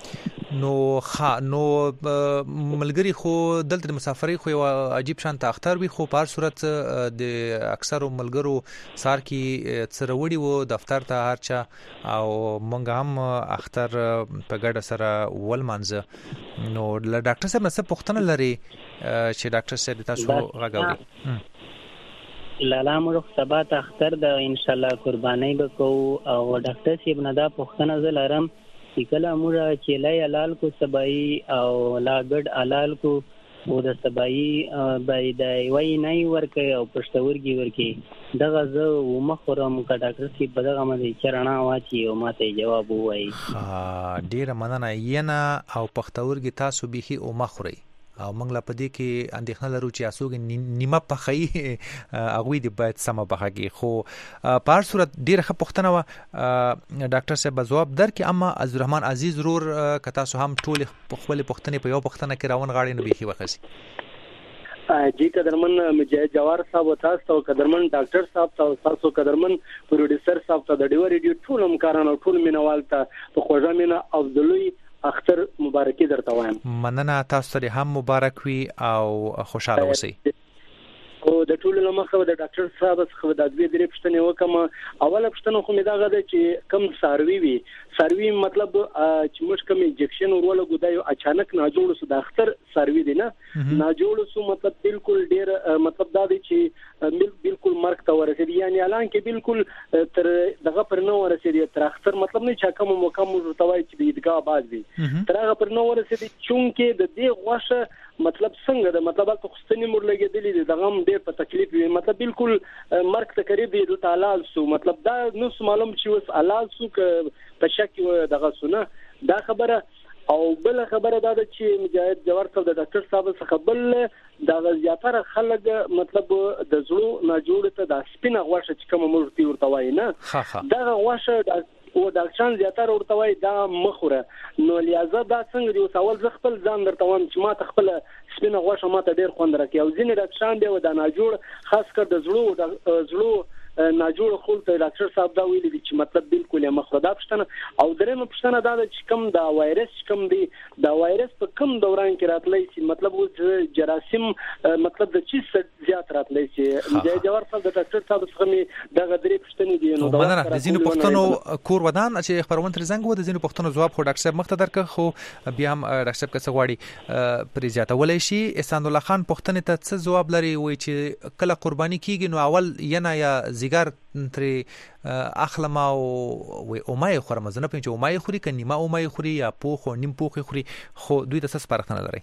Speaker 1: نو ملګری خو دلته د مسافرۍ خو عجیب شان ته اختر وي خو په هر صورت د اکثرو ملګرو سار کې څروړي وو دفتر ته هرچا او مونږ هم اختر په ګډه سره ول مانځه نو ډاکټر صاحب نن څه پوښتنه لري چې ډاکټر صاحب تاسو غاګاوي
Speaker 4: لالا موږ سبا ته اختر د ان شاء الله قرباني وکړو او ډاکټر صاحب نه دا پوښتنه زلرم چې کله موږ چې لای حلال کو سبای او لا ګډ حلال کو او د سبای باید وای نه ورکه او پښتورګي ورکه دغه زه ومخورم کا ډاکټر صاحب بدغه مې چرنا واچي او ماته جواب وای
Speaker 1: ډیره مننه ینا او پښتورګي تاسو بيخي او مخوري او موږ لا پدې کې اندېښنه لرو چې اسوګ نیمه پخې اغوی دی باید سم پخېږي خو په هر صورت ډیره ښه پوښتنه و ډاکټر صاحب جواب درکې اما عبدالرحمن عزیز رور کتا سو هم ټول خپل پوښتنې په یو پوښتنه کې راون غاړي نه بيخي وخسي
Speaker 3: جی قدرمن مجاهد جوار صاحب تاسو قدرمن ډاکټر صاحب تاسو قدرمن پروډوسر صاحب ته د ډیو ریډیو ټول همکارانو ټول مینوال ته په خوږه مینا عبدالوی اختر مبارکي درته وایم
Speaker 1: مننه تاسو ته هم مبارک وي او خوشاله اوسئ
Speaker 3: او د ټولو لمخه د ډاکټر صاحب څخه د دوی درې پښتنې وکم اوله پښتنه خو مې دا غده چې کم ساروي وي ساروي مطلب چې موږ کوم انجکشن ورول غوډایو اچانک نه جوړ سو د اختر ساروي دی نه نه جوړ سو مطلب بالکل ډیر مطلب دا دی چې بالکل مرګ ته ورسېږي یعنی اعلان کې بالکل تر دغه پر نو ورسېږي تر اختر مطلب نه چې کوم مقام ورتوي چې د عیدګاه باز وي تر هغه پر نو ورسېږي چونکه د دې غوښه مطلب څنګه د مطلب ته خستنی مور لګېدلې د غم ډېر په تکلیف وي مطلب بالکل مرګ ته قریب دی د تعالی سو مطلب دا نو معلوم چې وس الله سو په شک دغه سونه دا خبره او بل خبره دا چې مجاهد جوار صاحب د ډاکټر صاحب څخه بل دا زیاتره خلک مطلب د زړه نه جوړ ته د سپینه غوښه چې کوم مرتي ورته وای نه دا غوښه او ډاکټران زیاتره ورته وای دا مخوره نو لیازه دا څنګه دی سوال ز خپل ځان درته وایم چې ما ته خپل سپینه غوښه ما ته ډیر خوند راکې او ځینې ډاکټران دی و دا نه جوړ خاص کر د زړه ناجوړ خپل ته ډاکټر صاحب دا ویلي چې مطلب بالکل یې مخردا پښتنه او درېمه پښتنه دا چې کوم دا وایرس کوم دی دا وایرس په کوم دوران کې راتلی چې مطلب اوس جراثیم مطلب د چیز زیات راتلی چې د جوار صاحب د ډاکټر صاحب څخه می دا غدري پښتنه دی
Speaker 1: نو دا د زینو پښتنو کور ودان چې خبرونه تر زنګ و د زینو پښتنو جواب خو ډاکټر صاحب مخته درک خو بیا هم ډاکټر صاحب کڅ غواړي پر زیاتولې شي احسان الله خان پښتنه ته څه جواب لري وای چې کله قرباني کیږي نو اول یا زیګر تر اخلم او مای خورم زنه پنځه او مای خوري کني ما او مای خوري یا پوخ او نیم پوخ خوري خو دوی ته څه پرخنه لري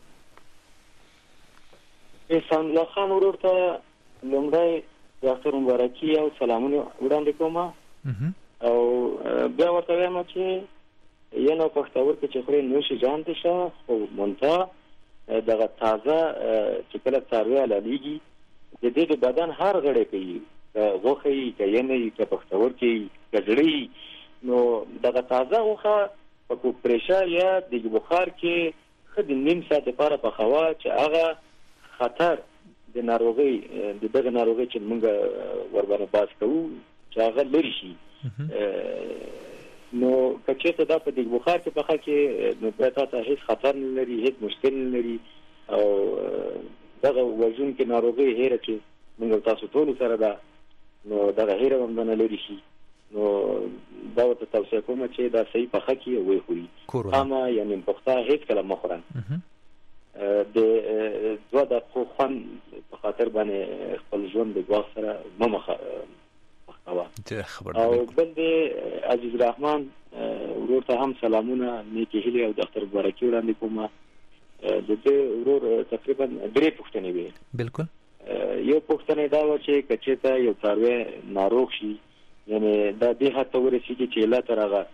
Speaker 2: احسان الله خان ورته لومړی ډاکټر مبارکي او سلامونه وړاندې کوم او بیا ورته وایم چې ینو پښتور کې چې خوري نو شي ځان دي شه خو مونته دغه تازه چې کله څاروي علالیږي د دې بدن هر غړي کوي غوخي کینه کې پښتور کې کجړی نو دغه تازه غوخه په کوپریشر یا د بخار کې خد نیم ساعت لپاره په خوا چې هغه خطر د ناروغي دغه ناروغي چې موږ ورباندې باس کوو چې هغه لري شي نو کچته دا په دې بخار کې په کې نو پرته ته هیڅ خطر نه لري هیڅ مشکل نه لري او دغه وژن کې ناروغي هېره چې موږ تاسو ټول سره دا نو دغه هېره هم نه لري شي نو دا ته توصیه کوم چې دا صحیح په کې وي خوري اما یعنی پخته هیڅ کله مخورن د دوه د خوان په خاطر باندې خپل ژوند د واخ سره ممخه او بل د عزیز الرحمن ورور ته هم سلامونه نیکی هیله او ډاکټر مبارکي وړاندې کوم د دې ورور تقریبا درې پوښتنې وي بالکل یو پوښتنه دا و چې کچته یو څاروي ناروغ شي یعنی دا د هڅه ورسیږي چې لا ترغه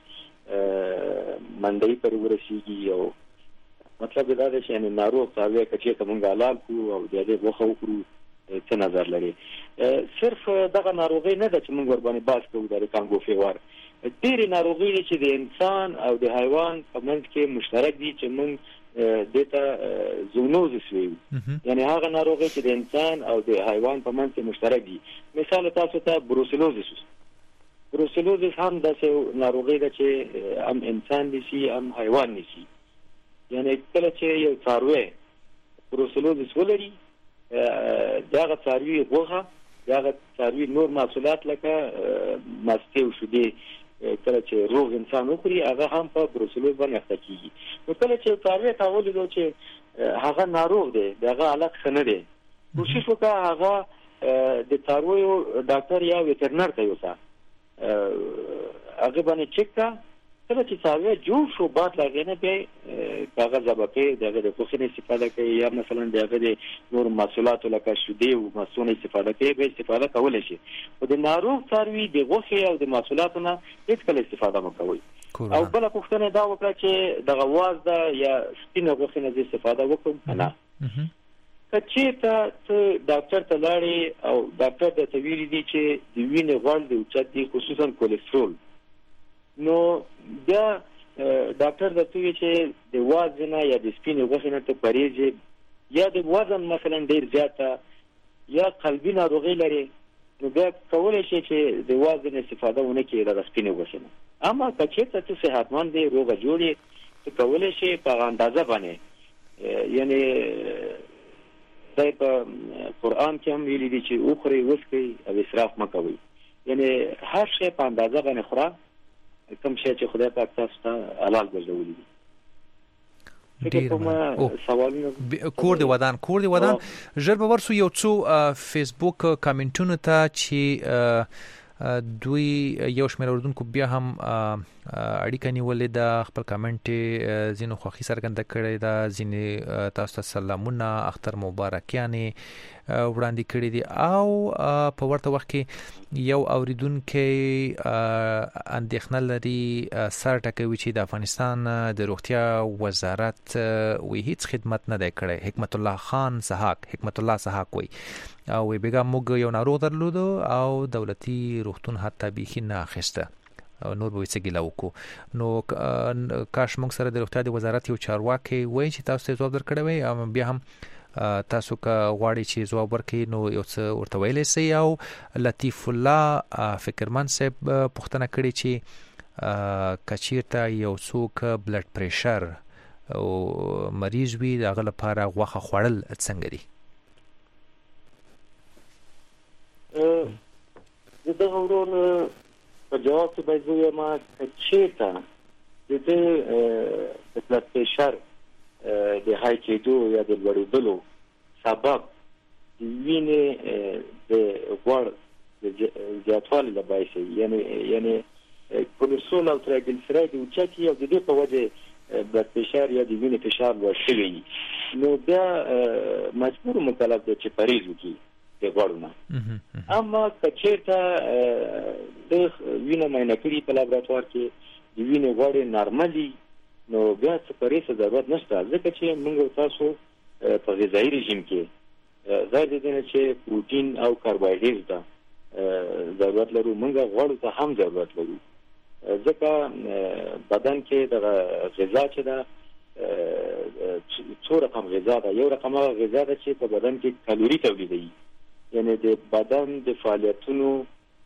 Speaker 2: منډي پر ورسیږي او مطلب دا دی چې یعنی ناروغ څاروي کچته مونږه حلال کو او د دې وخه وکړو څه نظر لري صرف دغه ناروغي نه ده چې موږ ور باندې باس کوو د کانګو فیور ډېری ناروغي چې د انسان او د حیوان په منځ کې مشترک دي چې موږ دته زونوزس ویو یعنی هغه ناروغي چې د انسان او د حیوان په منځ کې مشترک دي مثال تاسو ته بروسلوزس هم داسې ناروغي ده چې هم انسان نشي هم حیوان نشي یعنی کله چې یو څاروي بروسلوزس ولري داغه څاروي غوغه داغه څاروي نور محصولات لکه ماسته او شودې کله چې روغ انسان وخوري هغه هم په بروسلوز باندې اخته کیږي نو کله چې څاروي تاول دي چې هغه ناروغ دی داغه علاق سن دی کوشش وکړه هغه د څاروي ډاکټر یا ویټرنر ته یوسه هغه باندې چک کا کله چې څاروي جوړ شو بعد لګنه به کاغذ ځبکه دغه د خوښنې استفاده کوي یا مثلا دغه د نور محصولات لکه شودې او مسونه استفاده کوي به استفاده کولای شي او د ناروغ څاروي د غوښې او د محصولاتو نه هیڅ کله استفاده مکوي او بل پوښتنه دا وکړه چې دغه واز ده یا سپینه غوښې نه استفاده وکړم نه کچې ته ډاکټر ته لاړې او ډاکټر ته ویلي دي چې د وینې غوړ د اوچت دي خصوصا کولیسټرول نو دا ډاکټر درته وی چې د وزن یا د سپینې غوښې نه ته پرېږي یا د وزن مثلا ډیر زیاته یا قلبي ناروغي لري نو بیا کولی شي چې د وزن استفاده ونه کړي د سپینې غوښې نه اما که چېرته ته صحتمند دی روغه جوړ یې ته کولی شي په اندازه باندې یعنی دی په قرآن کې هم ویلي دي چې وخورئ وڅښئ او اسراف مه کوئ یعنی هر شی په اندازه باندې خوره کوم شی چې خدای پاک تاسو ته حلال ګرځولي دي
Speaker 1: کور دی ودان ژر به ورسو یو څو فیسبوک کامنټونو ته چې دوی یو شمېر اوردونکو بیا هم اړیکه نیولې ده خپل کامنټ ځینو خوښي څرګنده کړې ده ځینې تاسو ته سلامونه اختر مبارکیانې وړاندې کړې دي او په ورته وخت کې یو اوریدونکو اندېښنه لري سر ټکوي چې د افغانستان د روغتیا وزارت وی هیڅ خدمت نه دی کړی حکمت الله سحاق وی او بیګا موږ یو ناروغ درلودو او دولتي روغتون حتی بیخي نه اخیسته او نور به څه ګیله وکړو نو کاش موږ سره د روغتیا د وزارت یو چارواکي وای چې تاسو ته ځواب درکړی وای او بیا هم تاسو که غواړئ چې ځواب ورکړئ نو یو څه ورته ویلی سئ او لطیف الله فکرمن صاحب پوښتنه کړې چې که چېرته یو څوک بلډ پریشر او مریض وي د هغه لپاره غوښه خوړل څنګه دي
Speaker 2: د دغه ورور په جواب کې باید ووایم که چېرته د دې د بلډ پریشر د های کېدو یا د لوړېدلو سبب د وینې د غوړ د زیاتوالي له باعث یعنی کولېسترول او ترایګلیسراید اوچت وي او د دې په وجه بلډ پریشر یا د وینې فشار لوړ شوی نو بیا مجبور مکلف دی چې پرهیز وکړي د غوړو نه اما که چېرته د وینه معاینه کړي په لابراتوار کې د وینې غوړې نارملي نو بیا څه پرهیز ضرورت نشته ځکه چې موږ تاسو په غذایي رژیم کې ظاهر دي چې پروتین او کاربوهایډریټ ته ضرورت لرو موږ غوړو ته هم ضرورت لرو ځکه بدن کې د غذا چې ده څو رقم غذا ده. یو رقم غذا ده چې په بدن کې کالوري تولیدوي، یعنی د بدن د فعالیتونو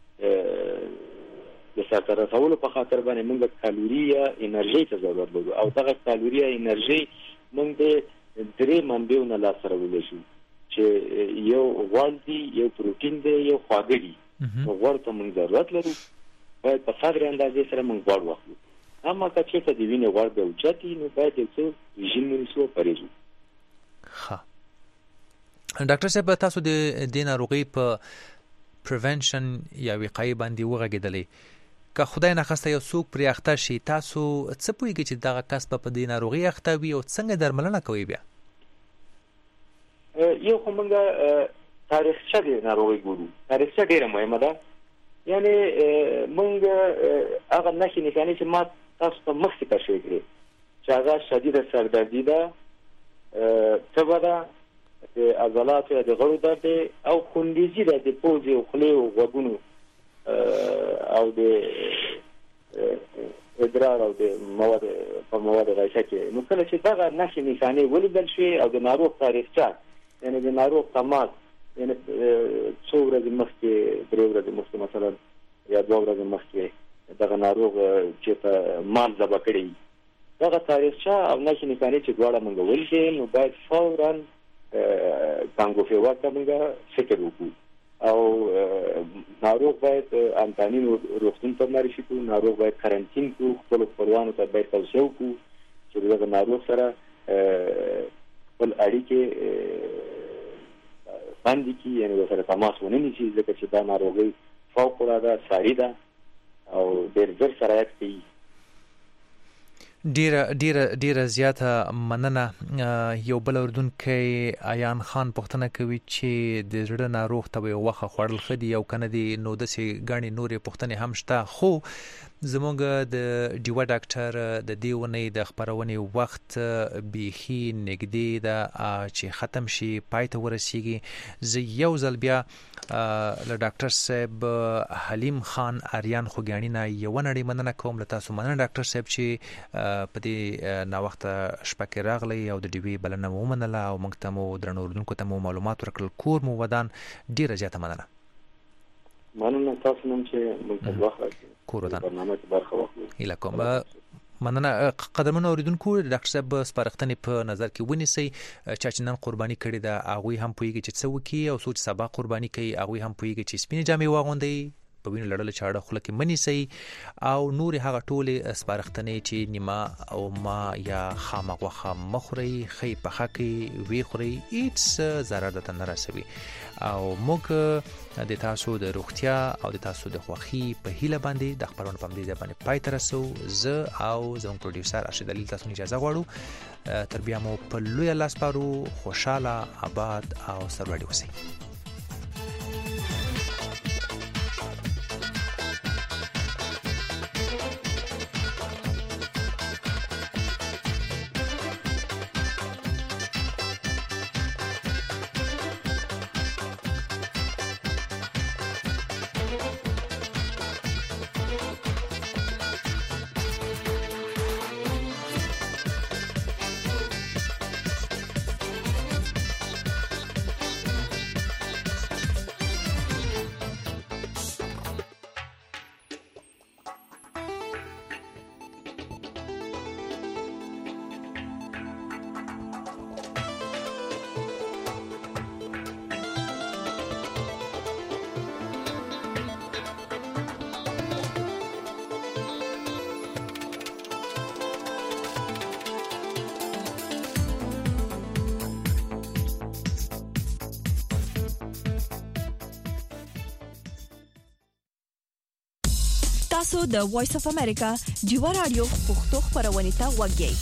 Speaker 2: د سرته رسولو په خاطر باندې موږ کالوري یا انرژي ته ضرورت لرو، او دغه کالوري یا انرژي موږ د 3 منبعونو لاسته راوړلی شو چې یو غوړ دی، یو پروتین دی، یو خواږه دي. غوړ ته موږ ضرورت لرو، باید په قدر اندازې سره موږ غوړ واخلو. اما که چېرته د وینې غوړ به اوچت وي نو باید یو څه رژیم ونیسو او پرهیز وکړو.
Speaker 1: ډاکټر صاحب، تاسو د دې ناروغۍ په پریونشن یا وقایې باندې وغږېدلې. که خدای ناخواسته یو څوک پرې اخته شي، تاسو څه پوهیږئ چې دغه کس په دې ناروغۍ اخته وي او څنګه درملنه کوي بیا؟
Speaker 2: یو خو موږ تاریخچه د ناروغۍ ګورو. تاریخچه ډېره مهمه ده. یعنی موږ هغه نښې نښانې چې ما تاسو ته مخکې تشریح کړې چې هغه شدیده سردردي ده، تبه ده، د عضلاتو یا د غړو درد او خونریزي ده د پوزې او خولې او غوږونو او د ادرار او د مواد غذایي کې. نو کله چې دغه نښې نښانې ولیدل شي او د ناروغ تاریخچه، یعنی د ناروغ تماس، یعنی 2 ورځې مخکې، 3 ورځې مخکې مثلا یا 2 ورځې مخکې دغه ناروغ چې په مال ذبح کړی، دغه تاریخچه او نښې نښانې چې دواړه موږ ولیدې، نو باید فوراً کانګوفي ورته موږ فکر وکړو او ناروغ باید انتانین روغتون ته معرفي کړو، ناروغ باید کرنټین کړو، خپلو خپلوانو ته باید توصیه وکړو چې دغه ناروغ سره خپل اړیکې باندې کې، یعنی ورسره تماس ونه نیسي، ځکه چې دا ناروغي فوق‌العاده ساري ده او ډېر ژر سرایت کوي.
Speaker 1: ډیره زیاته مننه. یو بل اردنکی ایان خان پوښتنه کوي چې د زړه ناروغ ته یو وخت خوړل ښه دي او کنه دي، نو داسې ګڼې نورې پوښتنې هم شته. خو زموږ د ډیوه ډاکټر د دې اونۍ د خپرونې وخت بیخي نږدې ده چې ختم شي، پای ته ورسیږي. زه یو ځل بیا له ډاکټر صاحب حلیم خان اریان خوګیاڼي نه یو نړۍ مننه کوم. له تاسو مننه ډاکټر صاحب چې په دې ناوخته شپه کې راغلی او د ډیوې بلنه مو ومنله او موږ ته مو درنو اردونکو ته مو معلومات ورکړل. کور مو ودان. ډیره زیاته مننه.
Speaker 2: مننه تاسو نوم چې موږ ته وخت راکړئ.
Speaker 1: کور ودان.
Speaker 2: برنامه کې برخه واخلئ.
Speaker 1: هیله کوم. مننه. قدرمنو اوریدونکو، ډاکټر صاحب سپارښتنې په نظر کې ونیسئ. چا چې نن قرباني کړې ده هغوی هم پوهیږي چې څه وکړي، او څوک چې سبا قرباني کوي هغوی هم پوهیږي چې سپینې جامې واغوندئ، په وینو لړلو چاړه خوله کې منیسئ، او نور هغه ټولې سپارښتنې چې نیمه او ما یا خامه غوښه مه خورئ، ښه یې پخه کړئ، ویې خورئ، هېڅ ضرر درته نه رسوي. او موږ د تاسو د روغتیا او د تاسو د خوښي په هیله باندې د خپرونې په همدې ځای باندې پای ته رسو. زه او زموږ پروډیوسر ارشد علي تاسو اجازه غواړو. تر بیا مو په لوی الله سپارو. خوشحاله، آباد او سرلوړي اوسئ.
Speaker 5: تاسو د وایس اف امریکا ډیوا رادیو پښتو خبرونه ته وګورئ.